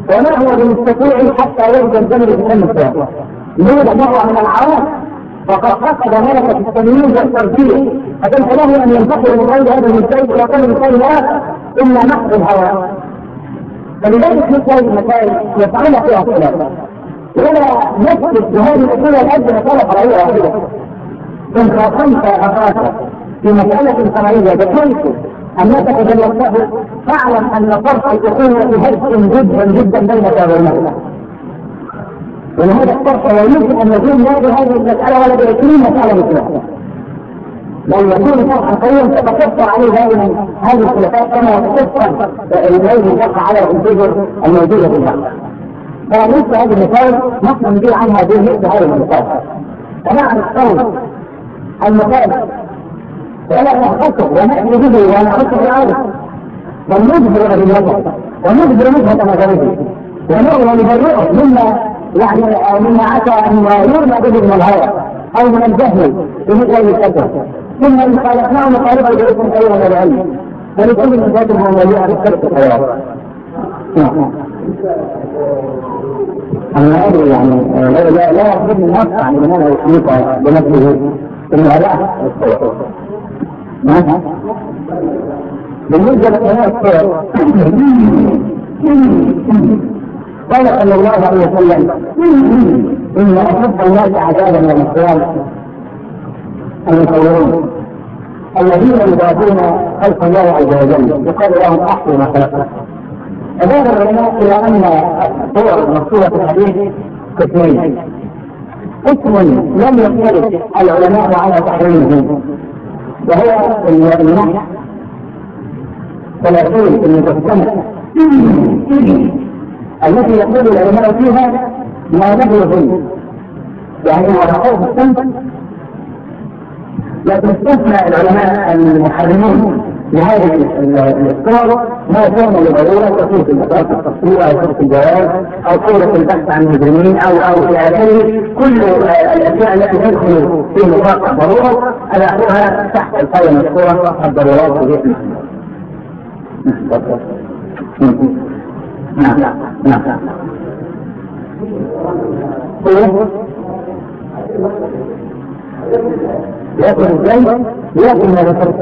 وما هو بمستطيع حتى يرجى الزمن بالسن الثاني. يريد مرة من العوام فقد فقد ملكة التمييز والترجيح، فكيف له ان ينتقل من غير هذا المثال الى كل مثال اخر الا نقد الهوى. فلذلك مثل هذه المسائل يفعلها فيها الخلاف، ولا نثبت بهذه الاسئله لاجل مساله فرعيه واحده. ان خاصمت اخاك في مساله فرعيه بحيث انك تجلسته فاعلم ان فرق الاخوه هز جدا جدا بينك وبينه. ولهذا الفرق لا يمكن ان يكون لا بهذه المساله ولا بعشرين مساله مثلها. لو يكون فرقا قويا ستكفر عليه دائما هذه الخلافات كما تكفر الذي يقع على الانفجر الموجوده في البحر. فمثل هذه المسائل نحن ندير عنها بمثل هذه المسائل. فنعرف قول المسائل فلا نحققه ونأتي به ونحققه بالعرض ونجبر بالوجه ونجبر وجهة نظره ونرى لبرئه مما يعني مما عسى ان يرمى به من الهوى او من الجهل بمثل هذه الفتوى. ثم ان خالفناه نخالفه باسم خير العلم ولكل من ذات المولويه بالترك الخيار. انا ادري يعني لا لا لا يحب النص عن من هذا يحيط بنفسه ثم لا ماذا؟ بالنسبه لقناه الصور قال صلى الله عليه وسلم ان احب الناس عذابا يوم القيامه المصورون الذين يضافون خلق الله عز وجل يقال لهم احسن ما خلق. فذهب العلماء الى ان الصور المذكوره في الحديث قسمين. قسم لم يختلف العلماء على تحريمه وهو النحل ثلاثين المجسمه التي يقول العلماء فيها ما له ظل يعني على خوف الشمس. لكن استثنى العلماء المحرمين لهذه الصور ما كان لضروره كصوره البطاقه التصوير او صوره الجواز او صوره البحث عن المجرمين او او الى اخره. كل الاشياء التي تدخل في نطاق الضروره الاخرها تحت القيم الصوره الضرورات في نعم نعم يأكل ازاي؟ يأكل ما ذكرت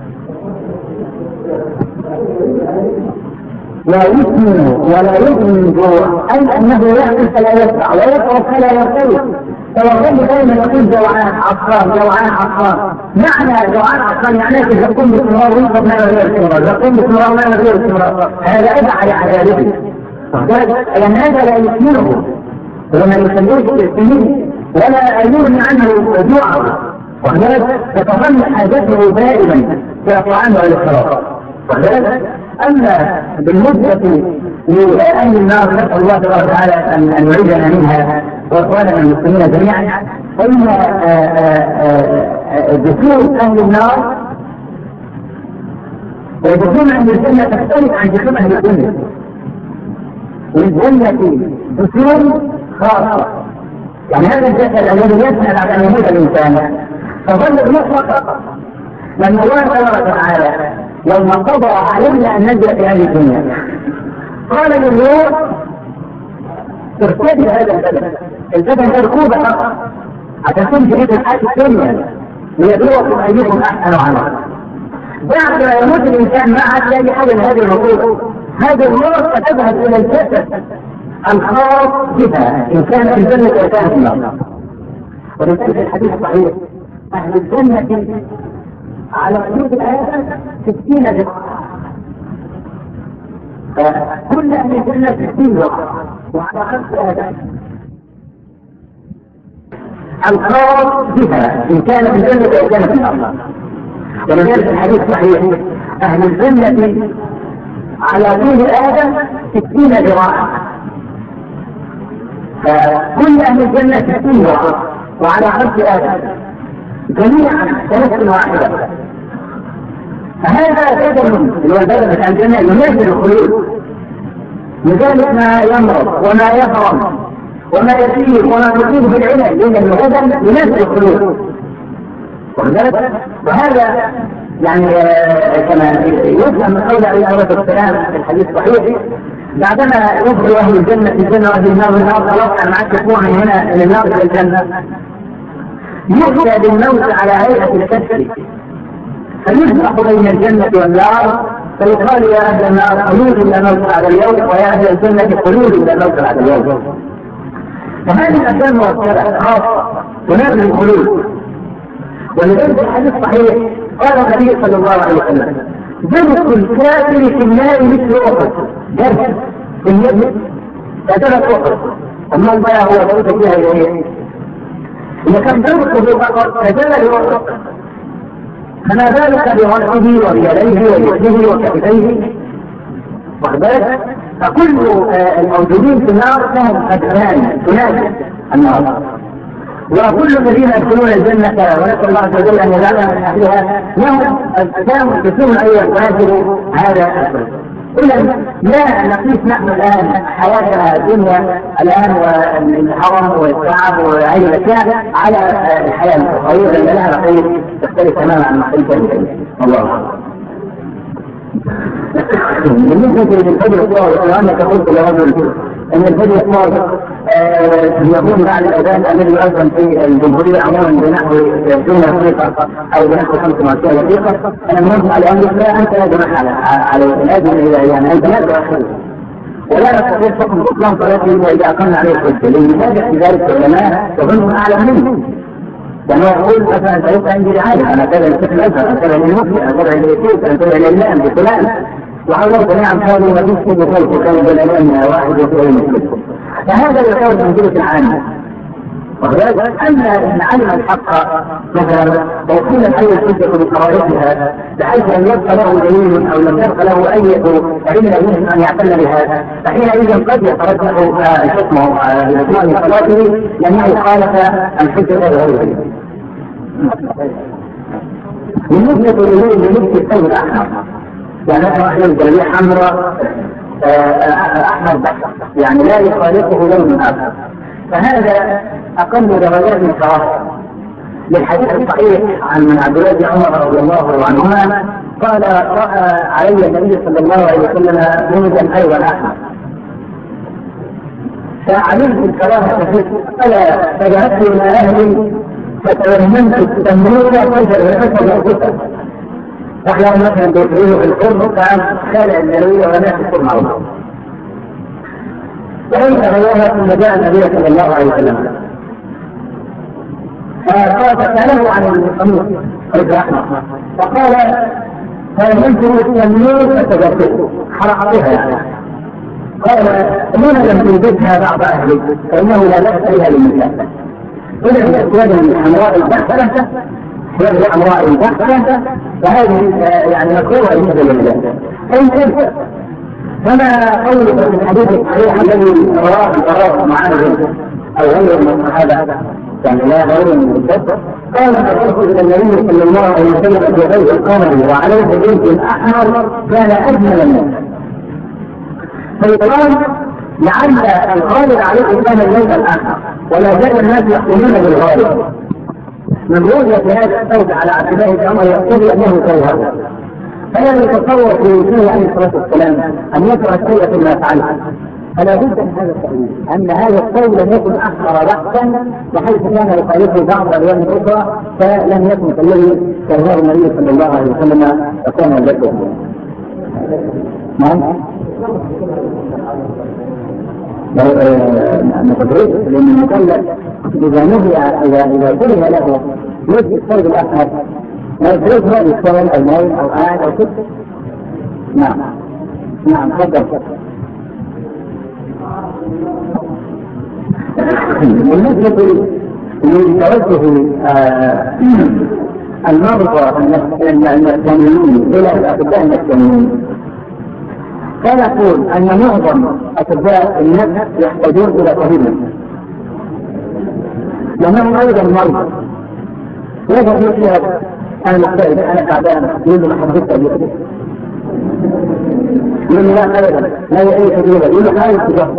لا يسمن ولا يغني جوع، اي انه يأكل فلا يشبع ويشرب فلا يرتوي. فالرجل دائما يقول جوعان عطشان جوعان عطشان. معنى جوعان عطشان يعني يقوم باستمرار ويشرب ما غير استمرار، يقوم باستمرار ما غير استمرار. هذا ادعى لعذابه لان هذا لا يسمنه ولما يسميه يسميه ولا يغني عنه جوعه، وذلك تتظل حاجته دائما في الطعام والشراب. وذلك اما بالنسبه لاهل النار نسال الله تبارك وتعالى ان ان يعيذنا منها واخواننا المسلمين جميعا، فان دخول اهل النار ودخول اهل الجنه تختلف عن دخول اهل الجنه. والجنه دخول خاصه يعني هذا الجسد الذي يسال عن ان يموت الانسان فظل المطلق لأن الله تبارك وتعالى لما قضى علينا أن ننزل في هذه الدنيا قال للروح ترتدي هذا البدن، البدن مركوبة فقط عشان تمشي في الحياة الدنيا ليبلوكم أيكم أحسن عملا. بعد ما يموت الإنسان ما عاد لاقي حاجة من هذه الركوب، هذه الروح ستذهب إلى الجسد الخاص بها إن كان في الجنة أو كان في النار. ولذلك الحديث صحيح أهل الجنة على حدود الآيات ستين ذراعا، كل أهل الجنة ستين ذراعا وعلى خمس آيات الخاص بها إن كان في الجنة أو كان في النار. ولذلك الحديث صحيح أهل الجنة على طول آدم ستين ذراعا، فكل أهل الجنة ستين ذراعا وعلى خمس آدم جميعا ثلاثة واحدة. فهذا بدل البدن بتاع الجنة ينزل الخلود، لذلك ما يمرض وما يهرم وما يسير وما يصيب بالعلل لأن البدن ينزل الخلود. وهذا يعني كما يفهم من قول عليه الصلاة والسلام في الحديث الصحيح بعدما يدخل اهل الجنه في الجنه واهل النار النار، خلاص انا معاك تكون من هنا الى النار الى الجنه، يؤتى بالموت على هيئه الكسر فيفرق بين الجنه والنار، فيقال يا اهل النار خلود الى الموت بعد اليوم، ويا اهل الجنه خلود الى الموت بعد اليوم. فهذه الاشياء مؤثره خاصه تنادي الخلود. ولذلك الحديث صحيح قال النبي صلى الله عليه وسلم: جرس الكافر في النار مثل احد، جرس في اليد كثرة احد، اما البيع هو موت فيها اليه، اذا كان جرسه فقط كجبل احد، فما بالك بغرسه وبيديه ويده وكتفيه وحدات. فكل الموجودين في النار لهم اجران تنادي النار، وكل الذين يدخلون الجنة ونسأل الله عز وجل أن يجعلنا من أهلها لهم أجسام يكون أيضا تناسب هذا الأمر. إذا لا نقيس نحن الآن حياتنا الدنيا الآن والحرم والتعب وهذه الأشياء على الحياة الأخرى، لأن لها نقيس تختلف تماما عن نقيس الدنيا. الله أكبر. بالنسبة للفجر الصادق، وأنك قلت لرجل أن الفجر الصادق يكون بعد الأذان الذي يؤذن في الجمهورية عموما بنحو عشرين دقيقة أو بنحو خمس وعشرين دقيقة، أنا منظم على أن لا أنت لا جماعة على الأذن إذا يعني أنت لا تؤخر، ولا نستطيع حكم إطلاق صلاته إلا إذا أقمنا عليه الحجة، لأن هذا في ذلك العلماء يظن أعلم منه. يعني يقول مثلا سيبقى عندي رعاية أنا كذا للشيخ الأزهر، أنا كذا للمفتي، أنا كذا للشيخ، أنا كذا للإمام بفلان، وحاولوا جميعا قالوا ما فيش كل خلق كان بين الإمام واحد وثلاثين مثلكم. فهذا يعتبر منزلة عامة. وذلك أن نعلم الحق مثلا ويكون الحي الحجة بقرائتها بحيث أن يبقى له دليل أو لم يبقى له أي علم يمكن أن يعتل بهذا، فحينئذ قد يترجح حكمه بإتمام صلاته لأنه خالف الحجة بغيره. بالنسبة للبس الثوب الأحمر، يعني أحمر جلبية حمراء أحمر بحث، يعني لا يخالفه لون آخر، فهذا أقل درجات الكراهة. للحديث الصحيح عن من عبد الله بن عمر رضي الله عنهما قال: رأى علي النبي صلى الله عليه وسلم لوزا أيضا أحمر، فعلمت الكراهة فيه، فلا فجعلت إلى أهلي فتوهمت التمرير فجر الغسل، واحنا مثلا بيتريه في القرن كان خالع النبوية ولا يحصل معه، فليس غيرها ثم جاء النبي صلى الله عليه وسلم فقال فسأله عن القميص الرحمة فقال: فينزل التمرير فتجرته حرقتها يعني. قال: لما لم تنبتها بعض أهلك فإنه لا بأس بها للنساء. إذا هي أسود الحمراء البحثة هذه الحمراء البحثة فهذه يعني مكروهة بالنسبة للنساء. إن كنت فما قولك في الحديث الصحيح الذي رواه البراء معاذ أو غير من الصحابة يعني لا غير من الكتب قال: فقلت إلى النبي صلى الله عليه وسلم بغير القمر وعليه جلد أحمر كان أجمل الناس. فيقال لعل الغالب عليه كان اللون الآخر، ولا زال الناس يحكمون بالغالب. من رؤية هذا الثوب على عبد الله بن عمر يقتضي أنه كالهوى، فلا يتصور في فيه عليه الصلاة والسلام أن يترك شيئا ما فعله، فلا بد من هذا التأويل أن هذا الثوب لم يكن أحمر بحثا بحيث كان يخالفه بعض الألوان الأخرى، فلم يكن كالذي كرهه النبي صلى الله عليه وسلم وكان ذكره. نعم نتدريس لأن المكلف إذا نهي إذا إذا كره له يجب الثوب الأحمر ما يدريس هذا الثوب أو نايم أو قاعد أو كده. نعم نعم تفضل. بالنسبة لتوجه المرضى النفسانيين إلى الأطباء النفسانيين، كان يقول أن معظم أطباء النفس يحتاجون إلى طبيب نفسي، لأنهم أيضا مرضى. يجب يقول: أنا مختلف، أنا تعبان، يقول له: ما حدثت أبيك، يقول له: لا أبدا، لا يعيش أبيك، يقول له: حاول تجهز،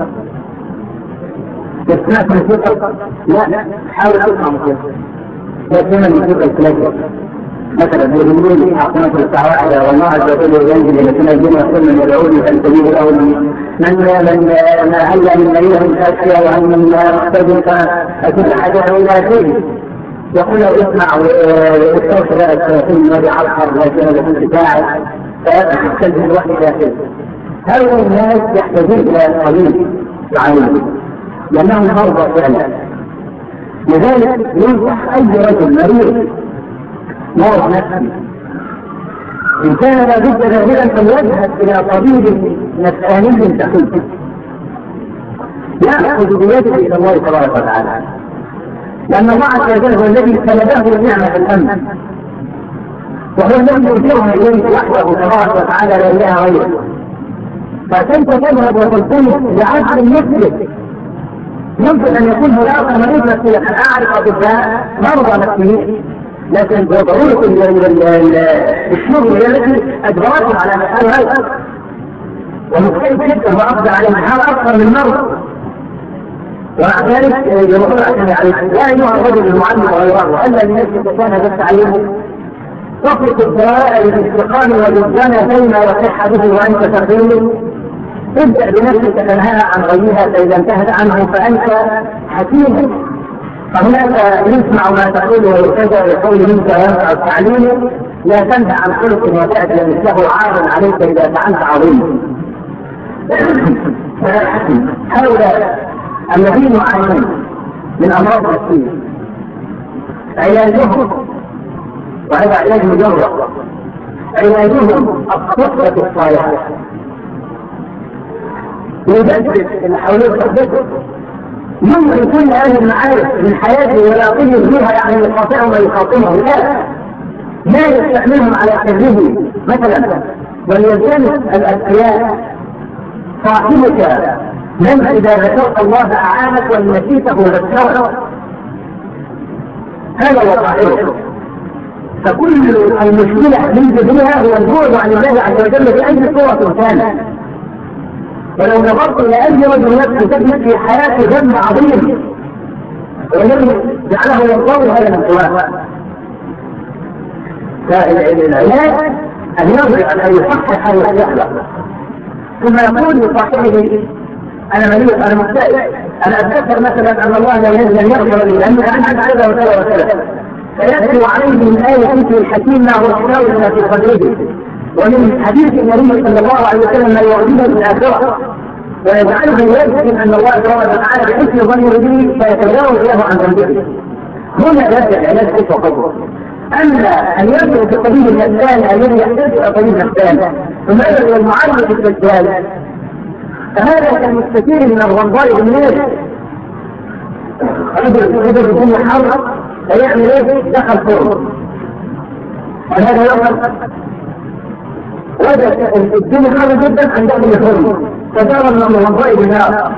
يسمعك موسيقى، لا حاول أسمع موسيقى، لكن الموسيقى الكلاسيكية مثلا يقولون لي أعطينا في الساعة واحدة والله عز وجل ينزل إلى سنة الجنة وكل من يدعوني فالسبيل الأول من من هل من مريض كافية وهل من محتاج فكل حاجة إلى فيه يقول له اسمع واستغفر في النبي عصر لكن يكون بتاعي فيستلزم الوحي داخل. هؤلاء الناس يحتاجون إلى طبيب يعالجهم لأنهم مرضى فعلا. لذلك ينصح أي رجل مريض مرض نفسي إن كان لابد ذاهبا فليذهب إلى طبيب نفساني تقي يأخذ بيده إلى الله تبارك وتعالى، لأن الله عز وجل هو الذي سلبه النعمة الأمن، وهو الذي يرجعها إليه وحده تبارك وتعالى لا إله غيره. فكيف تذهب وتلتمس لعجل مثلك؟ يمكن أن يكون هناك مريض نفسي، أنا أعرف أطباء مرضى نفسيين لكن بضرورة الشغل هي التي أجبرتهم على مسألة هذا، ومختلف جدا وأفضل عليهم حال أكثر من مرض. ومع ذلك يقول يعني يا أيها الرجل المعلم غيره وألا الناس كان بس تعلمه تطلق الدواء للاستقامة والإنسان فيما يصح به وأنت تقيم. ابدأ بنفسك تنهى عن غيرها، فإذا انتهت عنه فأنت حكيم. فهناك يسمع ما تقول ويرتجى يقول منك وينفع التعليم، لا تنهى عن خلق وتأتي مثله عار عليك إذا فعلت عظيم. هؤلاء الذين يعانون من أمراض نفسية علاجهم وهذا علاج مجرد، علاجهم الصحبة الصالحة يبدل اللي حواليه صحبته. ممكن كل هذه المعارف من حياته ولا يطيل فيها يعني يقاطعه ما يخاطمه، لا لا يستعملهم على سره مثلا. وليلتمس الأذكياء صاحبك من إذا ذكرت الله أعانك وإن نسيته ذكرك، هذا هو صاحبك. فكل المشكلة من جذرها هو البعد عن الله عز وجل بأي صورة كانت. ولو نظرت إلى أي رجل نفسه تجد في حياته ذنب عظيم والذي جعله ينظر هذا الانطواء. فالعلاج أن يرجع أن يصحح ويصلح، ثم يقول لصاحبه أنا مريض أنا مكتئب، أنا أتذكر مثلا أن الله لا ينزل يغفر لي لأنه أنا كذا وكذا وكذا، فيأتي عليه من آية في الحكيم ما هو الحلاوة لما في قدره، ومن حديث النبي صلى الله عليه وسلم ما يعجبه في الآخرة ويجعله يجزم أن الله تبارك وتعالى بحسن ظنه به فيتجاوز له عن ذنبه. هنا يبدأ العلاج كيف وقدره. أما أن يدخل في الطبيب النفساني الذي يحتاج إلى طبيب نفساني ثم يدخل إلى المعالجة الدجال، فهذا كالمستثير من الرمضاء بالنيل. رجل رجل بدون حر فيعمل ايه؟ دخل فوق وهذا يوم وجد الدنيا حر جدا عن دخل الفرن فدار من الرمضاء بالنار.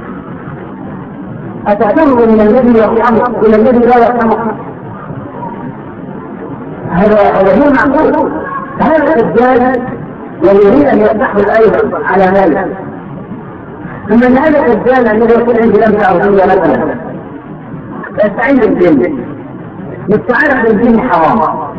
أتعتبر من الذي يرحمه إلى الذي لا يرحمه؟ هذا هذا هو معقول. هذا الدجال يريد أن يستحوذ أيضا على ماله. ثم ان هذا الدجال الذي يكون عندي لمسه ارضيه مثلا يستعين بالجن، يستعين بالجن حرام.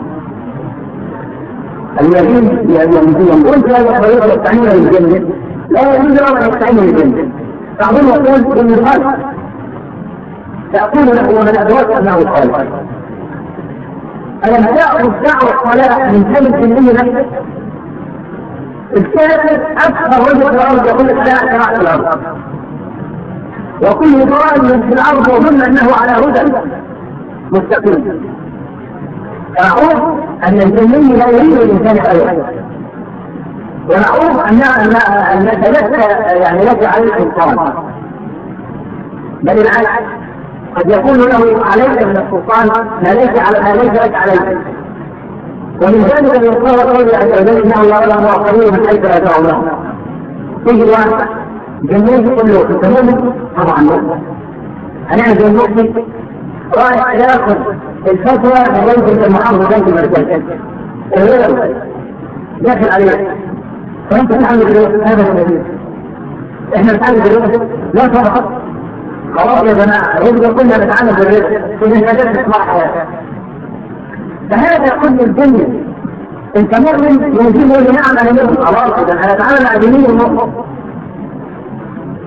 الذين يقولون وانت هذا طريقه يستعين بالجن لا يجوز له ان يستعين بالجن. بعضهم يقول ان الخلق تقول له ومن ادراك انه خالق. الم تاخذ دعوه الصلاه من كلمه الجن نفسه؟ الكافر أكثر رجل في الأرض يقول لك لا أسرع في الأرض، وكل ضال في الأرض وظن أنه على هدى مستقيم. فنعوذ أن الجني لا يريد الإنسان خيرا، ونعوذ أن أن نتلك يعني لك على السلطان، بل العكس قد يكون له عليك من السلطان ما ليس على ما ليس لك عليك. ومن ذلك ان يقول قوله عز وجل انه لا يعلم واخرين من حيث لا تعلمون. تيجي واحد جنيه يقول له انت مؤمن؟ طبعا مؤمن. هنعمل زي المؤمن رايح ياخذ الفتوى من رئيس المحافظه بنك المركز داخل عليه فانت تعمل بالرزق. هذا النبي احنا نتعلم بالرزق لا فقط خلاص يا جماعه الرزق كلنا نتعلم بالرزق في النجاة اسمع حياتك. فهذا كل الدنيا انت مؤمن يجيب لي نعم انا مؤمن خلاص اذا انا اتعامل مع ديني المؤمن.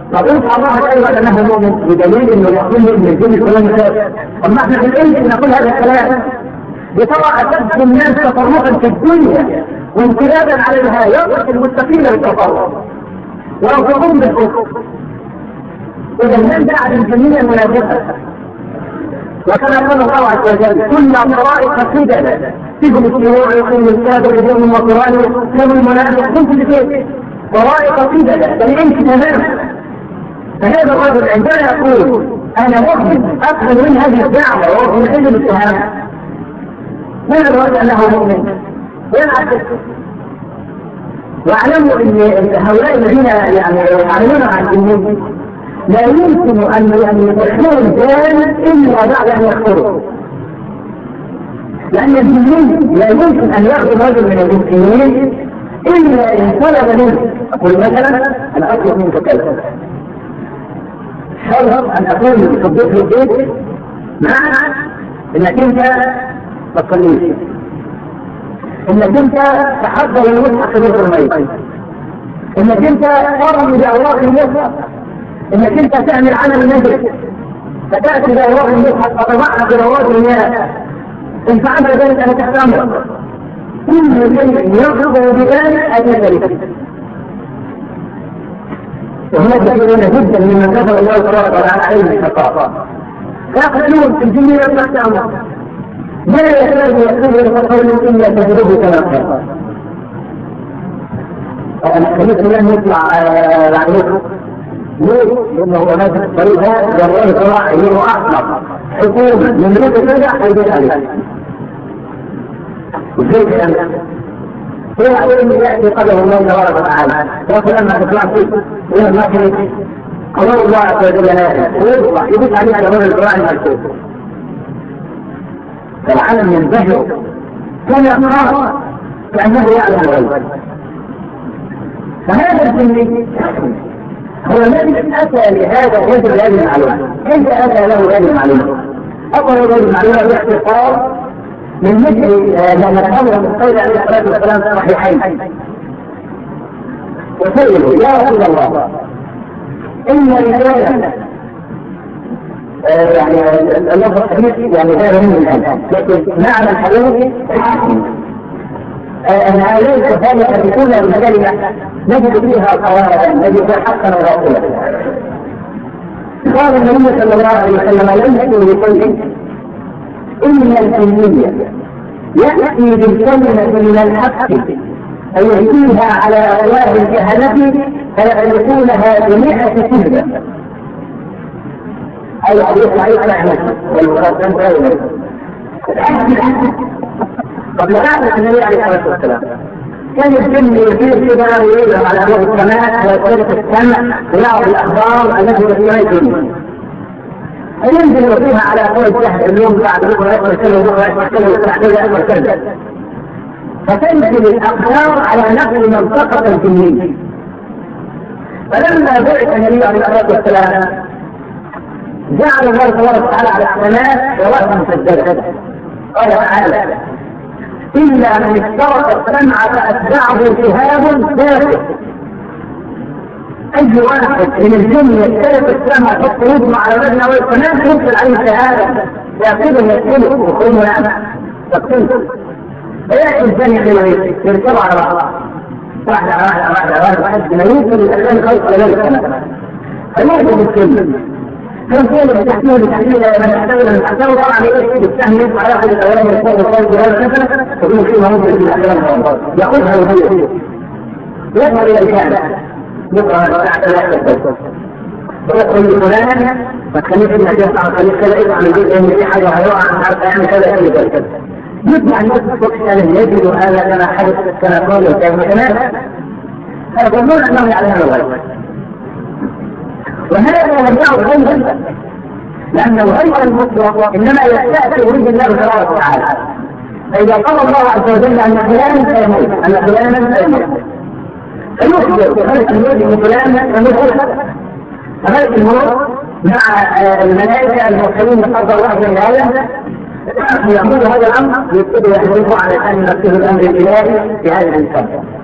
فقلت الله ايضا انه مؤمن بدليل انه يقول من الجن كلام كافر. طب ما احنا في العلم نقول هذا الكلام بطبع اشد الناس تفرقا في الدنيا وانقلابا على الهايات المستقيمه بالتفرق ويرفضون بالكفر. اذا من بعد الجميع منافقه. وكما قال الله عز وجل كنا طرائق قددا فيهم الشيوع يقيم الكافر يجيهم وقران لهم المنافق كنت بكيف طرائق قددا بل انت تماما. فهذا الرجل عندما يقول انا مؤمن افهم من هذه الدعوه وهو من علم الاتهام من الرجل انه مؤمن ينعكس. واعلموا ان هؤلاء الذين يعني يعلمون عن الجن لا يمكن ان يدخلوا الجان الا بعد ان يكفروا، لان الجنين لا يمكن ان ياخذ رجل من المسلمين الا ان طلب منه. اقول مثلا انا اطلب منك كذا، حرم ان اكون صديق للبيت مع انك انت ما تصليش، انك انت تحضر المصحف في بيت الميت، انك انت ترمي باوراق المصحف، انك انت تعمل عمل النجم فتاتي باوراق المصحف فتضعها في رواد المياه، ان فعلت ذلك انا تحت امرك. كل شيء يرغب بذلك ان يدرك. وهناك كثيرون جدا ممن كفر الله تبارك وتعالى عليه الحقاق فيقتلون في الدنيا تحت امرك لا يكاد يكتب قول الا تجربه كما قال. انا خليت لن يطلع العقل ليه؟ لانه هناك طريقه والله طلع يجيبه احمر حكومه من بيت الرجع حيدين عليه. وكيف يعني؟ هو علم يأتي قدر الله تبارك وتعالى لكن لما تطلع فيه هو ما كنت قدر الله عز وجل نافع ويطلع يبث عليه على هذا القرآن المكتوب فالعالم ينتهي كان يقرأ كأنه يعلم الغيب. فهذا الجن هو الذي أتى لهذا الرجل هذه المعلومة. كيف أتى له هذه المعلومة؟ أول هذه المعلومة باختصار من مثل لما الأمر من قول عليه الصلاة والسلام في الصحيحين وسيله يا رسول الله إن رجالا يعني اللفظ الحديث يعني غير من الآن لكن معنى الحديث أن هؤلاء الكفار يكون المكلمة نجد فيها قواعد نجد حقا وباطلا. قال النبي صلى الله عليه وسلم ليس لشيء إن الجنية يأتي بالكلمة من الحق فيأتيها على أولاد الجهلة فيعرفونها بمئة كذبة أي حديث عليك نعمة والمقدم غيره. قبل هذا النبي عليه الصلاة والسلام كان الجن يصير كذا ويقدر على أبواب السماء ويطلق السمع ويعرف الأخبار التي يسمعها الجن فينزل فيها على قول الجهل اليوم بعد بكره يقرا كذا وبكره كذا وبعدين يقرا كذا فتنزل الاخبار على نقل منطقه الجنين. فلما بعث النبي عليه الصلاه والسلام جعل الله تبارك وتعالى على السماء ورأسا مسجدا قال تعالى الا من استرق السمع فاتبعه شهاب ثابت. أي واحد من الجن يختلف السمع فالطرود مع الرجل والقناة يمكن عليه شهادة يأخذه يأخذه ويقوم نعم تقتله فيأتي الجن يركب على بعض واحدة واحدة واحدة واحدة واحد ما يمكن الأسلام خلق على ذلك السمع فيأخذ الجن كان كان بتحميل بتحميل من يحتوي من يحتوي طبعا يأخذ السهم يدفع يأخذ الأولاد يصور الصوت بهذا الكفل ويقول فيه ممكن في الأسلام يأخذها ويهيه يذهب إلى الكامل يقرأ تحت الأحدث ويقول لفلان فتخليك إنك يسعى خليك كذا إذا عن الجزء من في حاجة هيوعى عن حرف يعمل كذا كذا كذا يطلع الناس فكسا يجد هذا كما حدث كما قال الكلمة كمان فيظنون أنه يعلم الغيب وهذا لم يعد غيبا لأن الغيب المطلق إنما يستأتي به الله تبارك وتعالى. فإذا قال الله عز وجل أن فلانا سيموت أن فلانا سيموت فيخبر بخلق الموت من فلان فموت فخلق الموت مع الملائكة المرسلين بقدر الله من هذا يقول هذا الأمر يبتدي يحدثه على أن ينفذ الأمر الإلهي في هذا الإنسان.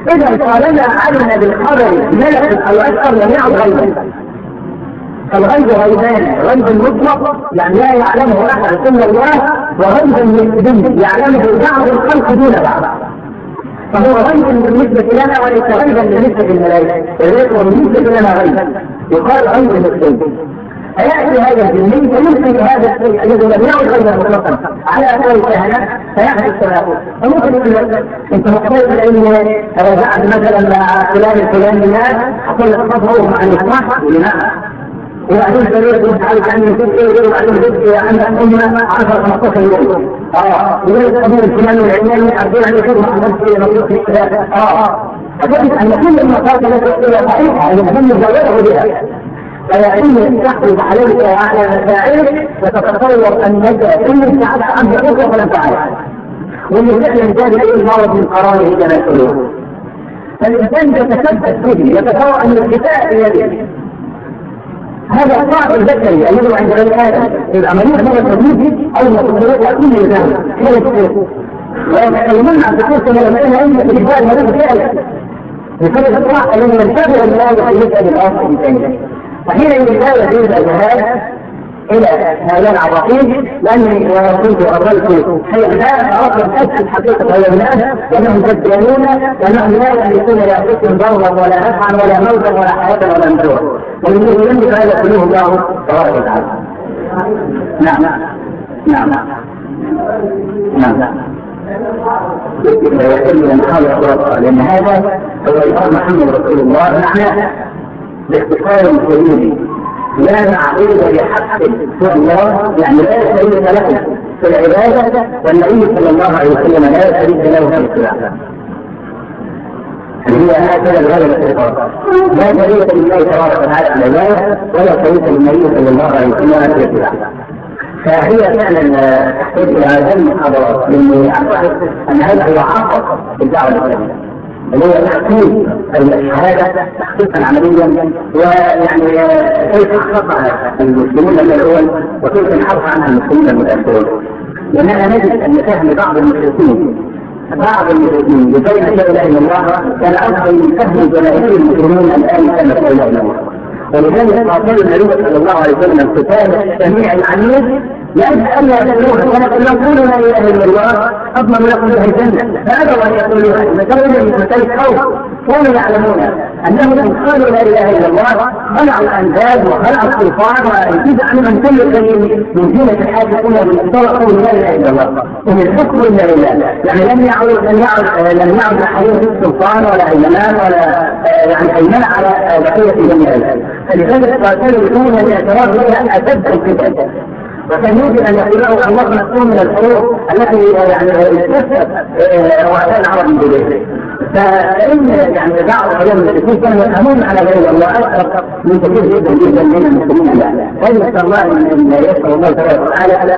إذا طالما علم بالخبر ملك أو أشهر لم يعد غيبا. فالغيب غيبان، غيب مطلق يعني لا يعلمه أحد إلا الله، وغيب نسبي يعلمه بعض الخلق دون بعض. فهو غيب بالنسبة لنا وليس غيبا بالنسبة للملائكة، وليس بالنسبة لنا غيبا يقال غيب نسبي. فيأتي هذا الجنين فيمسك هذا الشيء الذي لم يعد غيبا مطلقا على أثر الكهنة فيحدث تناقض. فممكن يقول لك أنت محتاج إلى رجعت مثلا مع فلان الفلاني أقول لك تفضلوا عن الإسماح ولماذا؟ وبعدين تريد تعرف عن الجزء وبعدين جزء عن الأمة عشرة خمسة يوم. آه لذلك أمور الفلان والعلمان أرجو أن يكون مع نفسه مطلوب الثلاثة. آه أجد أن كل المقاطع التي صحيحة يمكن زوجه بها. فيأتي تحفظ عليك وعلى مساعيك وتتصور أن يجب كل ساعة عنه أخرى فلم تعرف. والإنسان يزداد أي مرض من قراره كما يقولون. فالإنسان يتثبت به يتصور أن الكتاب بيده. هذا الصعب البشري الذي عند بني آدم العملية هو التدريب أو المتصورات وكل إنسان هو التدريب. ويتكلمون عن فكرة لما أن الإجبار مريض فعلا. بسبب الصعب الذي ينتبه الله ويسأل الآخر بثانية. فحين يجب أن يجب الجهاد إلى هذا العراقين لأني كنت أرسلت حيث لا أردت أن أكتب حقيقة هذا الناس لأنهم كذابون لأنهم لا يملكون لأنفسهم ضرا ولا نفعا ولا موتا ولا حياة ولا نشورا ومن يملك هذا كله الله تبارك وتعالى. نعم نعم نعم نعم لأن هذا هو إقرار محمد رسول الله معناه باختصار كبير لا معبود بحق سوى الله يعني لا شريك له في العبادة والنبي صلى الله عليه وسلم لا شريك له في الصلاة. هي هكذا الغلبة في الإقرار لا شريك لله تبارك وتعالى في العبادة ولا شريك للنبي صلى الله عليه وسلم في الصلاة. فهي فعلا تحتاج إلى هذه المحاضرات لأني أعتقد أن هذا هو عقد الدعوة الإسلامية اللي هو تحقيق الشهادة تحقيقا عمليا ويعني كيف حققها المسلمون الأول وكيف انحرف عنها المسلمين المتأخرون. لأننا نجد أن فهم بعض المشركين بعض المشركين بين لا إله إلا الله كان أفضل من فهم جماهير المسلمين الآن كما لا إله إلا الله. ولذلك قاتل النبي صلى الله عليه وسلم القتال السميع العليم لأن ألا تدعوه ولكن لو قولوا لا إله إلا الله أضمن لكم به الجنة. فأبوا أن يقولوا فكانوا من قتال خوف كانوا يعلمون أنهم إن قالوا لا إله إلا الله خلعوا الأنداد وخلعوا السلطان وانتزع عنهم كل شيء من زينة الحاجة كلها بالإصدار قولوا لا إله إلا الله ومن الحكم إلا لله. يعني لم يعد لم يعد لم يعد لحريم السلطان ولا أيمان ولا يعني أيمان على بقية جميع الناس. فلذلك قاتلوا دون الاعتراف بها أشد القتال. وكان يجب أن يقولوا الله مسؤول من الحروب التي يعني استفسد رؤساء العرب من بلده. فإن يعني بعض علماء المسلمين كانوا يفهمون على غير الله أكثر من كثير جدا جدا من المسلمين الآن. فنسأل الله أن يسأل الله تبارك وتعالى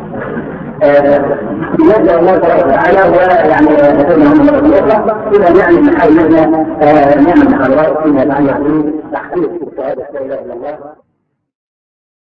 يسأل الله تبارك وتعالى ويعني نتمنى من الله إذا يعني من حولنا نعم الحضارات فيما يتعلق بتحقيق شهادة لا إله إلا الله.